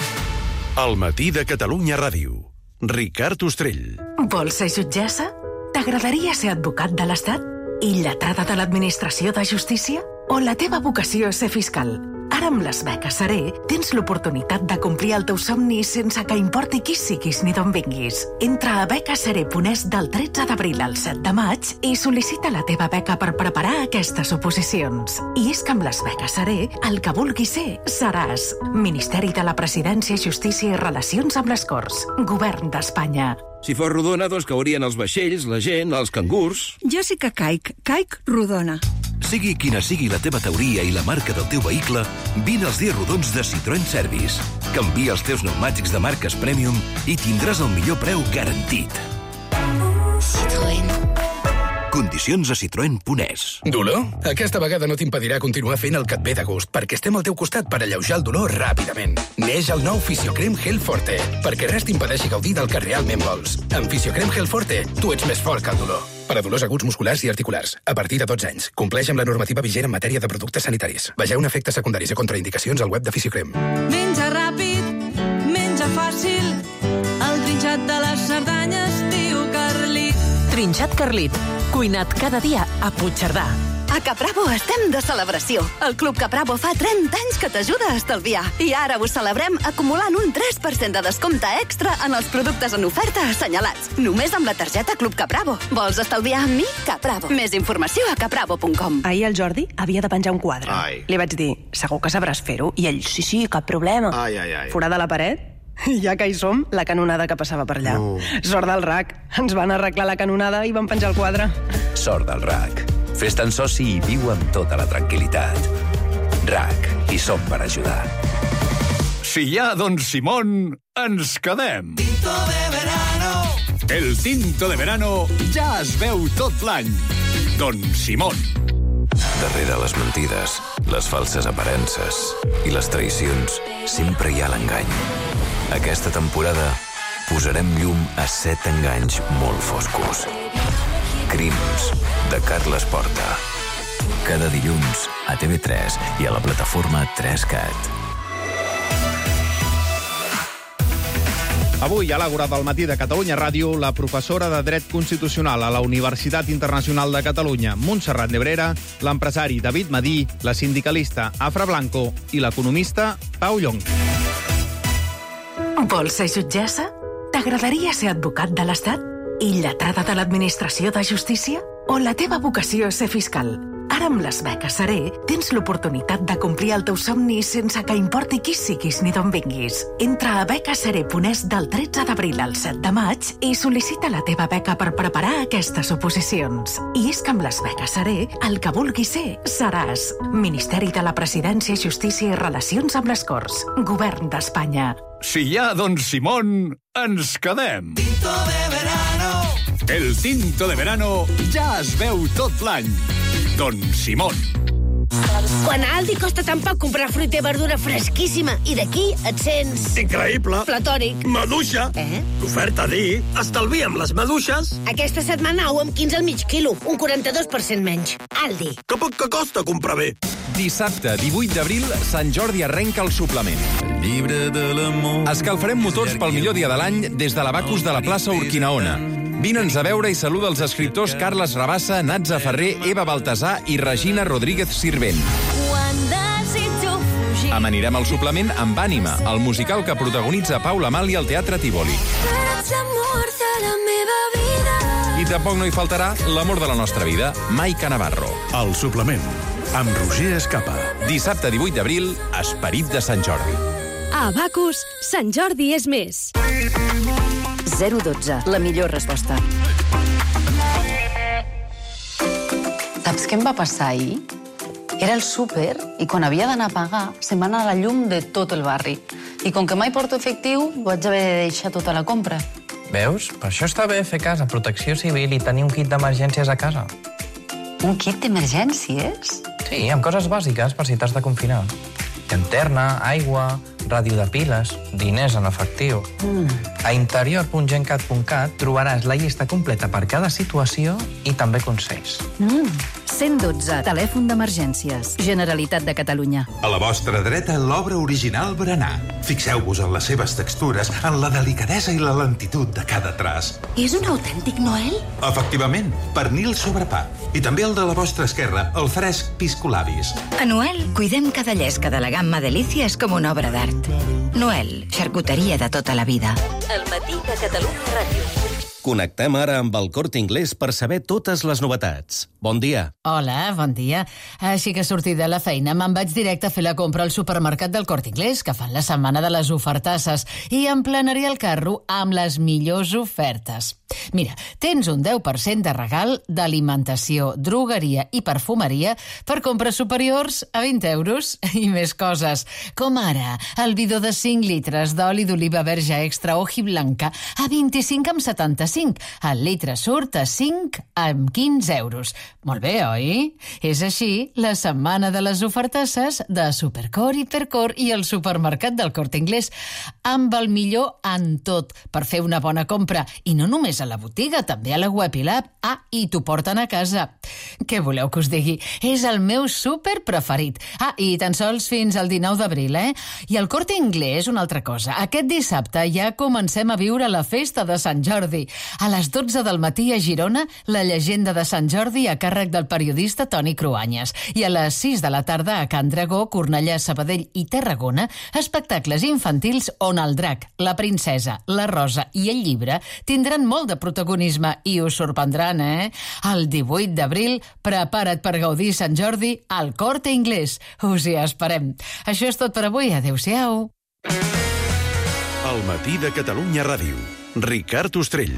Speaker 11: El matí de Catalunya Ràdio. Ricard Ostrell.
Speaker 12: Vols ser jutgessa? T'agradaria ser advocat de l'Estat? I lletrada de l'Administració de Justícia? O la teva vocació és ser fiscal? Ara amb les beques Seré tens l'oportunitat de complir el teu somni sense que importi qui siguis ni d'on vinguis. Entra a beques seré punt es del tretze d'abril al set de maig i sol·licita la teva beca per preparar aquestes oposicions. I és que amb les beques Seré, el que vulguis ser, seràs. Ministeri de la Presidència, Justícia i Relacions amb les Corts. Govern d'Espanya.
Speaker 13: Si fos rodona, doncs caurien els vaixells, la gent, els cangurs...
Speaker 14: Jo sí que caic. Caic rodona.
Speaker 11: Sigui quina sigui la teva teoria i la marca del teu vehicle, vine als dies rodons de Citroën Service. Canvia els teus pneumàtics de marques Premium i tindràs el millor preu garantit.
Speaker 15: Citroën.
Speaker 11: Condicions a citroen punt es.
Speaker 15: Dolor? Aquesta vegada no t'impedirà continuar fent el que et ve de gust, perquè estem al teu costat per alleujar el dolor ràpidament. Neix el nou Fisiocrem Gel Forte, perquè res t'impedeixi gaudir del que realment vols. Amb Fisiocrem Gel Forte, tu ets més fort que el dolor. Per a dolors aguts musculars i articulars, a partir de dotze anys. Compleix amb la normativa vigent en matèria de productes sanitaris. Vegeu efectes secundaris i contraindicacions al web de Fisiocrem.
Speaker 16: Menja ràpid, menja fàcil, el trinxat de les Cerdanyes, tio Carlit.
Speaker 12: Trinxat Carlit, cuinat cada dia a Puigcerdà.
Speaker 17: A Capravo estem de celebració. El Club Capravo fa trenta anys que t'ajuda a estalviar. I ara ho celebrem acumulant un tres per cent de descompte extra en els productes en oferta assenyalats. Només amb la targeta Club Capravo. Vols estalviar amb mi? Capravo. Més informació a capravo punt com.
Speaker 18: Ahir el Jordi havia de penjar un quadre.
Speaker 19: Ai.
Speaker 18: Li vaig dir, segur que sabràs fer-ho? I ell, sí, sí, cap problema.
Speaker 19: Ai, ai, ai.
Speaker 18: Forada la paret? Ja que hi som, la canonada que passava per allà.
Speaker 19: No.
Speaker 18: Sort del R A C. Ens van arreglar la canonada i van penjar el quadre.
Speaker 20: Sort del R A C. Fes-te'n soci i viu amb tota la tranquil·litat. R A C. Hi som per ajudar.
Speaker 21: Si hi ha Don Simón, ens quedem.
Speaker 16: Tinto de verano.
Speaker 21: El tinto de verano ja es veu tot l'any. Don Simón.
Speaker 20: Darrere les mentides, les falses aparences i les traïcions, sempre hi ha l'engany. Aquesta temporada posarem llum a set enganys molt foscos. Crims, de Carles Porta. Cada dilluns a T V tres i a la plataforma tres cat.
Speaker 5: Avui, a l'Àgora del matí de Catalunya Ràdio, la professora de Dret Constitucional a la Universitat Internacional de Catalunya, Montserrat Nebrera, l'empresari David Madí, la sindicalista Afra Blanco i l'economista Pau Llonch.
Speaker 12: Vols ser jutgessa? T'agradaria ser advocat de l'Estat? I lletrada de l'Administració de Justícia? O la teva vocació és ser fiscal? Ara amb les beques Seré tens l'oportunitat de complir el teu somni sense que importi qui siguis ni d'on vinguis. Entra a beca seré punt es del tretze d'abril al set de maig i sol·licita la teva beca per preparar aquestes oposicions. I és que amb les beques Seré el que vulguis ser seràs. Ministeri de la Presidència, Justícia i Relacions amb les Corts. Govern d'Espanya.
Speaker 21: Si hi ha Don Simón, ens quedem.
Speaker 16: Tinto de verano.
Speaker 21: El tinto de verano ja es veu tot l'any. Don Simón.
Speaker 22: Quan a Aldi costa tan poc comprar fruita i verdura fresquíssima i d'aquí et sents...
Speaker 23: Increïble.
Speaker 22: Platònic.
Speaker 23: Maduixa.
Speaker 22: Eh?
Speaker 23: L'oferta dir, estalviem les maduixes.
Speaker 22: Aquesta setmana ou amb quinze al mig quilo, un quaranta-dos per cent menys. Aldi.
Speaker 23: Que poc que costa comprar bé.
Speaker 24: Dissabte, divuit d'abril, Sant Jordi arrenca el suplement. El llibre de l'amor... Escalfarem motors pel millor dia de l'any des de l'Abacus de la plaça Urquinaona. Vine'ns a veure i saluda els escriptors Carles Rabassa, Natza Ferrer, Eva Baltasar i Regina Rodríguez Sirvent. Amanirem el suplement amb Ànima, el musical que protagonitza Paula Mali al Teatre Tívoli. I tampoc no hi faltarà l'amor de la nostra vida, Maica Navarro.
Speaker 11: El suplement, amb Roger Escapa.
Speaker 24: Dissabte divuit d'abril, Esperit de Sant Jordi.
Speaker 25: A Abacus, Sant Jordi és més.
Speaker 17: zero dotze, la millor resposta.
Speaker 26: Saps què em va passar ahir? Era el súper i quan havia d'anar a pagar se'm va anar la llum de tot el barri. I com que mai porto efectiu, vaig haver de deixar tota la compra.
Speaker 27: Veus? Per això està bé fer casa, protecció civil i tenir un kit d'emergències a casa.
Speaker 26: Un kit d'emergències?
Speaker 27: Sí, amb coses bàsiques per si t'has de confinar. Llanterna, aigua, ràdio de piles, diners en efectiu.
Speaker 26: Mm.
Speaker 27: A interior punt gencat punt cat trobaràs la llista completa per cada situació i també consells.
Speaker 17: Mm. cent dotze, telèfon d'emergències. Generalitat de Catalunya.
Speaker 28: A la vostra dreta, l'obra original Berenar. Fixeu-vos en les seves textures, en la delicadesa i la lentitud de cada traç.
Speaker 22: És un autèntic Noel?
Speaker 28: Efectivament, pernil sobre pa. I també el de la vostra esquerra, el fresc piscolabis.
Speaker 29: A Noel, cuidem cada llesca de la gamma Delícies com una obra d'art. Noel, xarcuteria de tota la vida.
Speaker 12: El matí de Catalunya Ràdio.
Speaker 30: Connectem ara amb el Corte Inglés per saber totes les novetats. Bon dia.
Speaker 31: Hola, bon dia. Així que sortit de la feina me'n vaig directe a fer la compra al supermercat del Corte Inglés, que fan la setmana de les ofertasses, i em planaré el carro amb les millors ofertes. Mira, tens un deu per cent de regal d'alimentació, drogueria i perfumeria per compres superiors a vint euros i més coses. Com ara, el bidó de cinc litres d'oli d'oliva verge extra Oji Blanca a vint-i-cinc amb setanta-cinc cinc. El litre surt a cinc amb quinze euros. Molt bé, oi? És així la setmana de les ofertasses de Supercor, Hipercor i el supermercat del Corte Inglés, amb el millor en tot, per fer una bona compra. I no només a la botiga, també a la web i l'app. Ah, i t'ho porten a casa. Què voleu que us digui? És el meu súper preferit. Ah, i tan sols fins al dinou d'abril, eh? I el Corte Inglés, una altra cosa. Aquest dissabte ja comencem a viure la festa de Sant Jordi. A les dotze del matí a Girona, la llegenda de Sant Jordi a càrrec del periodista Toni Cruanyes. I a les sis de la tarda a Can Dragó, Cornellà, Sabadell i Tarragona, espectacles infantils on el drac, la princesa, la rosa i el llibre tindran molt de protagonisme i us sorprendran, eh? El divuit d'abril, prepara't per gaudir Sant Jordi al Corte Inglés. Us hi esperem. Això és tot per avui. Adéu-siau.
Speaker 1: El matí de Catalunya Ràdio. Ricard Ostrell.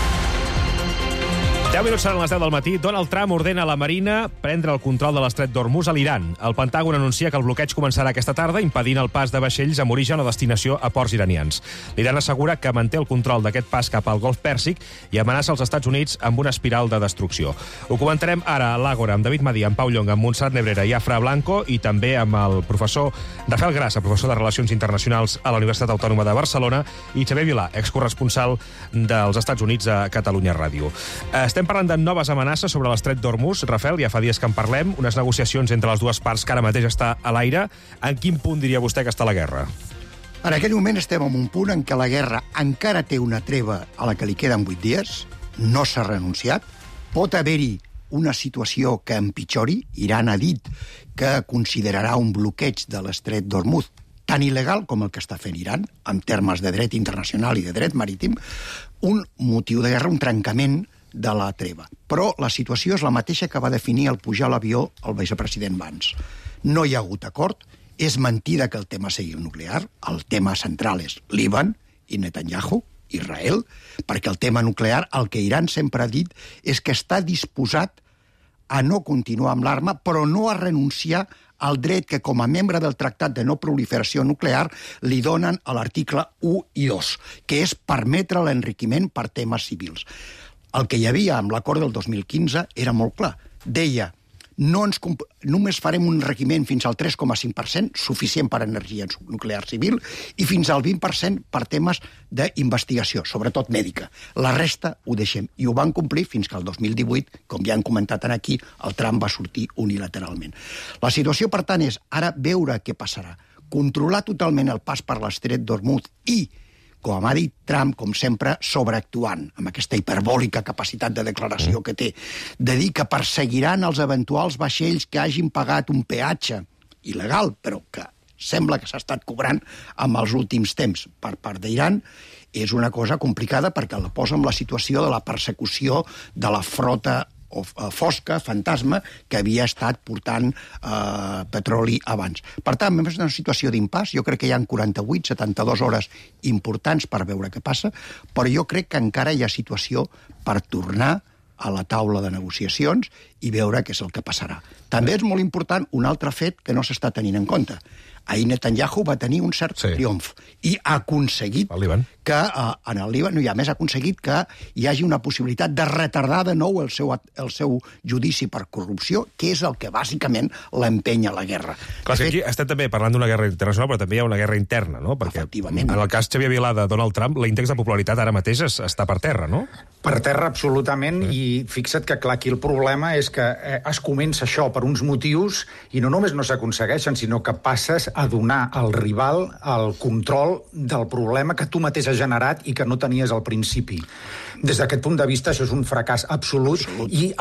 Speaker 2: deu minuts seran les deu del matí. Donald Trump ordena a la Marina prendre el control de l'estret d'Hormuz a l'Iran. El Pentàgon anuncia que el bloqueig començarà aquesta tarda, impedint el pas de vaixells amb origen o destinació a ports iranians. L'Iran assegura que manté el control d'aquest pas cap al Golf Pèrsic i amenaça els Estats Units amb una espiral de destrucció. Ho comentarem ara a l'Àgora amb David Madí, amb Pau Llong, amb Montserrat Nebrera i Afra Blanco, i també amb el professor Rafael Grassa, professor de Relacions Internacionals a la Universitat Autònoma de Barcelona, i Xavier Vilà, excorresponsal dels Estats Units a Catalunya Ràdio. Estem parlant de noves amenaces sobre l'estret d'Hormuz. Rafael, ja fa dies que en parlem, unes negociacions entre les dues parts que ara mateix està a l'aire. En quin punt diria vostè que està la guerra?
Speaker 3: En aquell moment estem en un punt en què la guerra encara té una treva a la que li queden vuit dies, no s'ha renunciat, pot haver-hi una situació que empitjori. Iran ha dit que considerarà un bloqueig de l'estret d'Hormuz tan il·legal com el que està fent Iran, en termes de dret internacional i de dret marítim, un motiu de guerra, un trencament de la treva. Però la situació és la mateixa que va definir al pujar a l'avió el vicepresident Vance. No hi ha hagut acord, és mentida que el tema sigui el nuclear, el tema central és Líban i Netanyahu, Israel, perquè el tema nuclear, el que Iran sempre ha dit, és que està disposat a no continuar amb l'arma, però no a renunciar al dret que, com a membre del Tractat de No Proliferació Nuclear, li donen a l'article u i dos, que és permetre l'enriquiment per temes civils. El que hi havia amb l'acord del dos mil quinze era molt clar. Deia, no ens només farem un enriquiment fins al tres coma cinc per cent, suficient per a energia nuclear civil, i fins al vint per cent per temes d'investigació, sobretot mèdica. La resta ho deixem. I ho van complir fins que el dos mil divuit, com ja han comentat aquí, el Trump va sortir unilateralment. La situació, per tant, és ara veure què passarà. Controlar totalment el pas per l'estret d'Hormuz i, com ha dit Trump, com sempre, sobreactuant, amb aquesta hiperbòlica capacitat de declaració que té, de dir que perseguiran els eventuals vaixells que hagin pagat un peatge il·legal, però que sembla que s'ha estat cobrant amb els últims temps per part d'Iran, és una cosa complicada perquè la posa en la situació de la persecució de la frota o fosca, fantasma, que havia estat portant eh, petroli abans. Per tant, és una situació d'impàs. Jo crec que hi ha quaranta-vuit setanta-dues hores importants per veure què passa, però jo crec que encara hi ha situació per tornar a la taula de negociacions i veure què és el que passarà. També és molt important un altre fet que no s'està tenint en compte. Ahir Netanyahu va tenir un cert sí. triomf i ha aconseguit que uh, en el Líban, no, i a més ha aconseguit que hi hagi una possibilitat de retardar de nou el seu, el seu judici per corrupció, que és el que bàsicament l'empenya a la guerra.
Speaker 2: Clar, fet, aquí estem també parlant d'una guerra internacional, però també hi ha una guerra interna, no? Perquè en el cas Xavier Vilà de Donald Trump, l'índex de popularitat ara mateix es, està per terra, no?
Speaker 4: Per terra, absolutament, mm. i fixa't que clar, aquí el problema és que eh, es comença això per uns motius i no només no s'aconsegueixen, sinó que passes a donar al rival el control del problema que tu mateix has generat i que no tenies al principi. Des d'aquest punt de vista, això és un fracàs absolut, absolut. I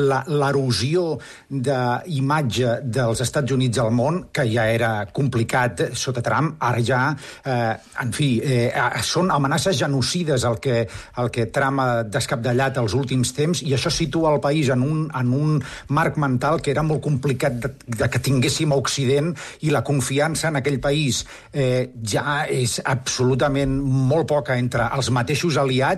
Speaker 4: l'erosió d'imatge dels Estats Units al món, que ja era complicat sota Trump, ara ja, eh, en fi, eh, són amenaces genocides el que, el que Trump ha descapdallat els últims temps, i això situa el país en un, en un marc mental que era molt complicat de, de que tinguéssim a Occident, i la confiança en aquell país eh, ja és absolutament molt poca entre els mateixos aliats,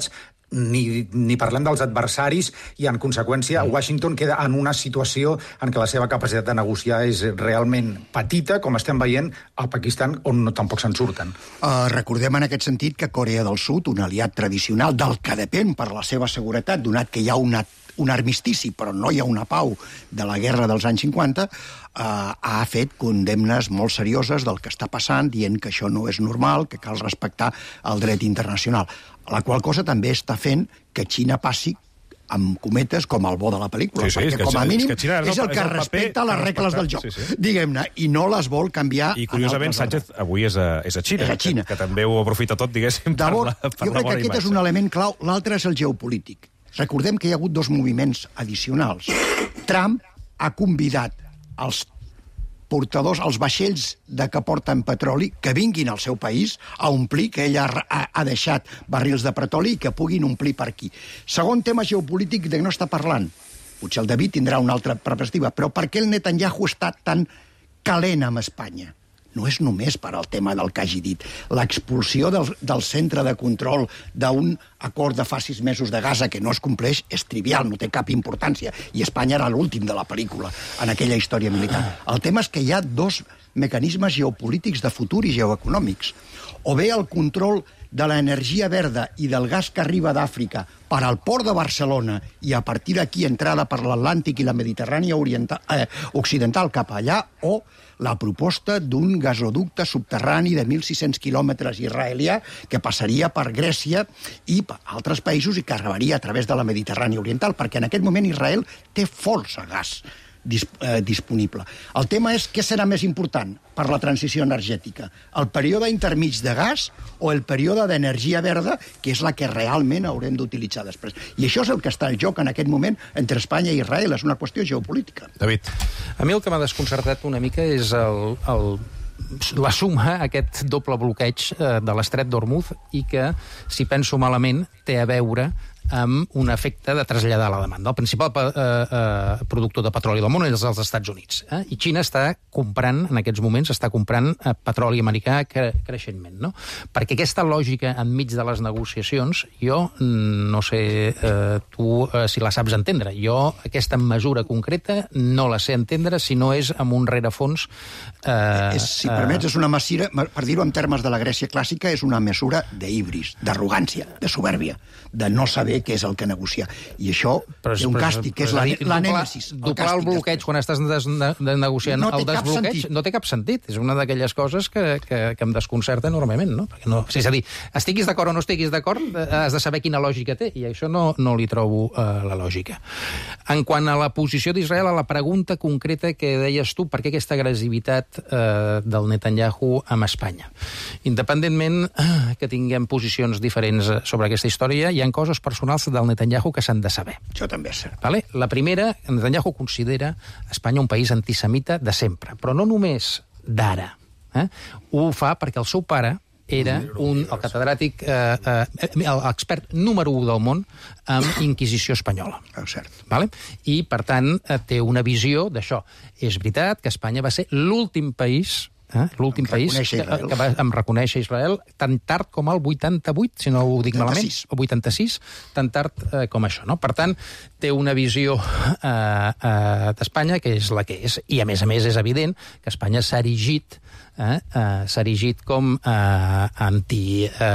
Speaker 4: ni, ni parlem dels adversaris, i en conseqüència Washington queda en una situació en què la seva capacitat de negociar és realment petita, com estem veient al Pakistan, on no, tampoc se'n surten.
Speaker 3: Uh, recordem en aquest sentit que Corea del Sud, un aliat tradicional del que depèn per la seva seguretat, donat que hi ha una un armistici, però no hi ha una pau de la guerra dels anys cinquanta, eh, ha fet condemnes molt serioses del que està passant, dient que això no és normal, que cal respectar el dret internacional. La qual cosa també està fent que Xina passi amb cometes com el bo de la pel·lícula,
Speaker 2: sí, sí,
Speaker 3: perquè com a mínim és,
Speaker 2: Xina,
Speaker 3: és el que és el respecta les regles del joc, sí, sí. diguem-ne, i no les vol canviar.
Speaker 2: I curiosament Sánchez avui és a, és a Xina,
Speaker 3: és a Xina.
Speaker 2: Que, que també ho aprofita tot, diguéssim, per la, per
Speaker 3: jo crec que aquest imatge. És un element clau, l'altre és el geopolític. Recordem que hi ha hagut dos moviments addicionals. Trump ha convidat els portadors, els vaixells de que porten petroli, que vinguin al seu país a omplir, que ell ha, ha deixat barrils de petroli i que puguin omplir per aquí. Segon tema geopolític de què no està parlant. Potser el David tindrà una altra perspectiva, però per què el Netanyahu està tan calent amb Espanya? No és només per al tema del que hagi dit. L'expulsió del, del centre de control d'un acord de fa sis mesos de Gaza que no es compleix és trivial, no té cap importància, i Espanya era l'últim de la pel·lícula en aquella història militar. El tema és que hi ha dos mecanismes geopolítics de futur i geoeconòmics. O bé el control de l'energia verda i del gas que arriba d'Àfrica per al port de Barcelona i a partir d'aquí entrada per l'Atlàntic i la Mediterrània oriental, eh, occidental cap allà, o la proposta d'un gasoducte subterrani de mil sis-cents quilòmetres israelià que passaria per Grècia i per altres països i que arribaria a través de la Mediterrània oriental, perquè en aquest moment Israel té força gas disponible. El tema és què serà més important per la transició energètica, el període intermig de gas o el període d'energia verda, que és la que realment haurem d'utilitzar després. I això és el que està en joc en aquest moment entre Espanya i Israel, és una qüestió geopolítica.
Speaker 2: David.
Speaker 27: A mi el que m'ha desconcertat una mica és el, el, la suma, aquest doble bloqueig eh, de l'estret d'Hormuz, i que, si penso malament, té a veure amb un efecte de traslladar la demanda. El principal eh, eh, productor de petroli del món és els Estats Units. Eh? I Xina està comprant, en aquests moments, està comprant eh, petroli americà cre creixentment. No? Perquè aquesta lògica enmig de les negociacions, jo no sé eh, tu eh, si la saps entendre. Jo aquesta mesura concreta no la sé entendre si no és amb un rerefons... Eh,
Speaker 3: és, si permets, és una mesura, per dir-ho en termes de la Grècia clàssica, és una mesura d'hibris, d'arrogància, de supèrbia, de no saber què és el que negocia. I això però, té un càstig, que és l'anèmesis.
Speaker 27: Doblar el bloqueig quan estàs de, de, de negociant no el desbloqueig no té cap sentit. És una d'aquelles coses que, que, que em desconcerta enormement. No? Perquè no, és a dir, estiguis d'acord o no estiguis d'acord, has de saber quina lògica té, i això no, no li trobo uh, la lògica. En quant a la posició d'Israel, a la pregunta concreta que deies tu, per què aquesta agressivitat uh, del Netanyahu amb Espanya? Independentment uh, que tinguem posicions diferents sobre aquesta història, hi ha coses personals del Netanyahu que s'han de saber.
Speaker 3: Això també és cert.
Speaker 27: Vale? La primera, Netanyahu considera Espanya un país antisemita de sempre, però no només d'ara. Eh? Ho fa perquè el seu pare era un, el catedràtic, eh, eh, l'expert número u del món amb Inquisició espanyola.
Speaker 3: És cert.
Speaker 27: Vale? I, per tant, té una visió d'això. És veritat que Espanya va ser l'últim país Eh? l'últim país que, que va em reconèixer Israel tan tard com el vuitanta-vuit, si no ho dic malament, o vuitanta-sis, tan tard eh, com això. No? Per tant, té una visió eh, eh, d'Espanya que és la que és, i a més a més és evident que Espanya s'ha erigit eh, eh, s'ha erigit com eh, anti eh,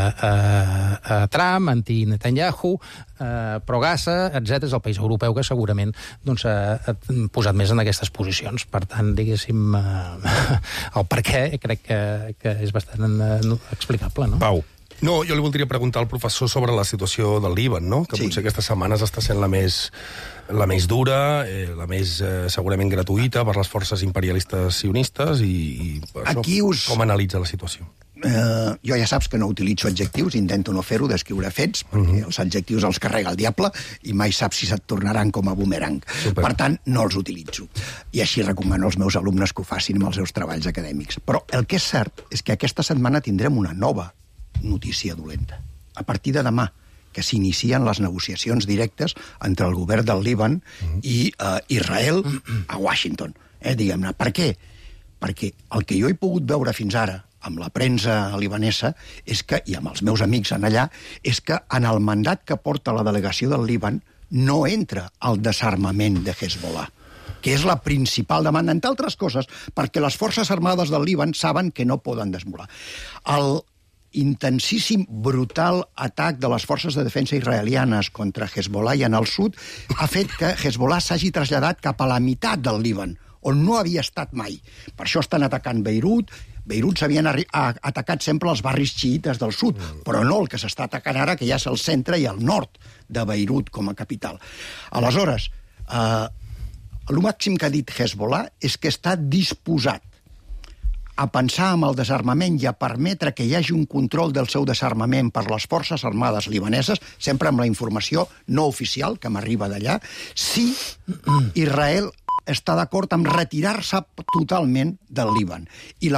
Speaker 27: eh, eh, Trump, anti Netanyahu, eh, pro-Gaza, etcètera. És el país europeu que segurament doncs, ha posat més en aquestes posicions. Per tant, diguéssim, eh, el per què crec que, que és bastant eh, explicable, no?
Speaker 2: Pau.
Speaker 6: No, jo li voldria preguntar al professor sobre la situació del Líban, no? Que sí. Potser aquestes setmanes està sent la més, la més dura, eh, la més eh, segurament gratuïta per les forces imperialistes sionistes, i, i això, us... com analitza la situació?
Speaker 3: Uh, jo ja saps que no utilitzo adjectius, intento no fer-ho, descriure fets, perquè uh -huh. els adjectius els carrega el diable i mai saps si se't tornaran com a boomerang. Super. Per tant, no els utilitzo. I així recomano als meus alumnes que ho facin amb els seus treballs acadèmics. Però el que és cert és que aquesta setmana tindrem una nova notícia dolenta. A partir de demà, que s'inicien les negociacions directes entre el govern del Líban uh-huh. i uh, Israel a Washington. Eh, diguem-ne. Per què? Perquè el que jo he pogut veure fins ara amb la premsa libanesa, és que, i amb els meus amics en allà, és que en el mandat que porta la delegació del Líban no entra el desarmament de Hezbollah, que és la principal demanda, entre altres coses, perquè les forces armades del Líban saben que no poden desmolar. El intensíssim, brutal atac de les forces de defensa israelianes contra Hezbollah i en el sud ha fet que Hezbollah s'hagi traslladat cap a la meitat del Líban, on no havia estat mai. Per això estan atacant Beirut. Beirut s'havien atacat sempre els barris xiïtes del sud, però no el que s'està atacant ara, que ja és el centre i el nord de Beirut com a capital. Aleshores, eh, el màxim que ha dit Hezbollah és que està disposat a pensar en el desarmament i a permetre que hi hagi un control del seu desarmament per les forces armades libaneses, sempre amb la informació no oficial que m'arriba d'allà, si Israel està d'acord amb retirar-se totalment del Líban. I la